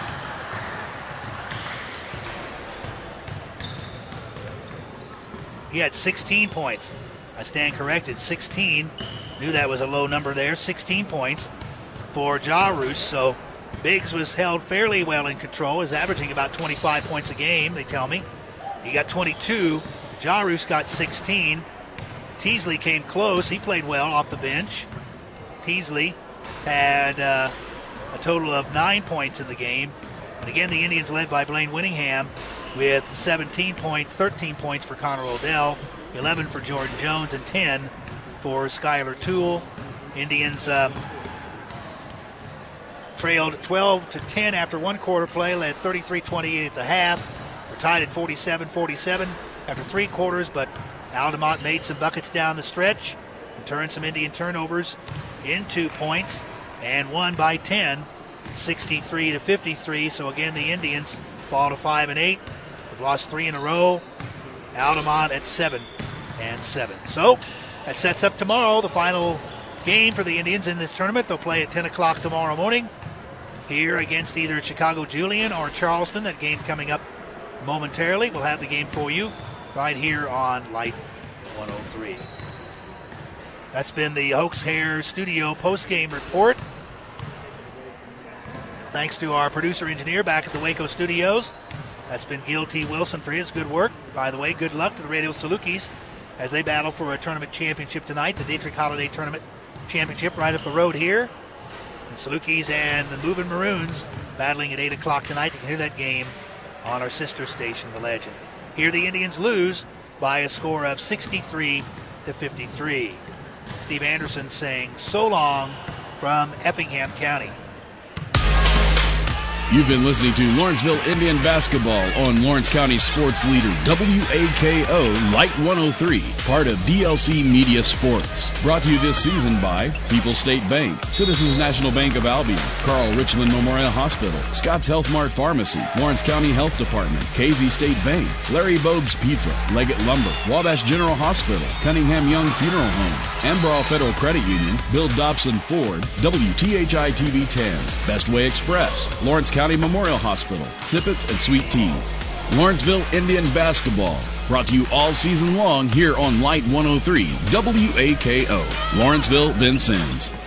He had 16 points. I stand corrected, 16. Knew that was a low number there. 16 points for Jarus, so Biggs was held fairly well in control, is averaging about 25 points a game, they tell me. He got 22. Jarus got 16. Teasley came close. He played well off the bench. Teasley had a total of 9 points in the game. And again, the Indians led by Blaine Winningham with 17 points, 13 points for Connor Odell, 11 for Jordan Jones, and 10 for Skylar Toole. Indians trailed 12-10 after one quarter play, led 33-28 at the half. We're tied at 47-47 after 3 quarters, but Altamont made some buckets down the stretch and turned some Indian turnovers into points and won by 10, 63-53. So again, the Indians fall to 5-8. They've lost 3 in a row. Altamont at 7-7. So that sets up tomorrow, the final game for the Indians in this tournament. They'll play at 10 o'clock tomorrow morning here against either Chicago Julian or Charleston. That game coming up momentarily. We'll have the game for you right here on Light 103. That's been the Hoax Hair Studio post-game report. Thanks to our producer-engineer back at the Waco Studios. That's been Gil T. Wilson for his good work. By the way, good luck to the Radio Salukis as they battle for a tournament championship tonight, the Dietrich Holiday Tournament Championship right up the road here. The Salukis and the Moving Maroons battling at 8 o'clock tonight. You can hear that game on our sister station, The Legend. Here the Indians lose by a score of 63-53. Steve Anderson saying so long from Effingham County. You've been listening to Lawrenceville Indian Basketball on Lawrence County Sports Leader WAKO Light 103, part of DLC Media Sports. Brought to you this season by People's State Bank, Citizens National Bank of Albion, Carl Richland Memorial Hospital, Scott's Health Mart Pharmacy, Lawrence County Health Department, Casey State Bank, Larry Bogue's Pizza, Leggett Lumber, Wabash General Hospital, Cunningham Young Funeral Home, Ambraw Federal Credit Union, Bill Dobson Ford, WTHI TV 10, Bestway Express, Lawrence County Memorial Hospital, Sippets and Sweet Teas. Lawrenceville Indian Basketball, brought to you all season long here on Light 103 WAKO. Lawrenceville, Vincennes.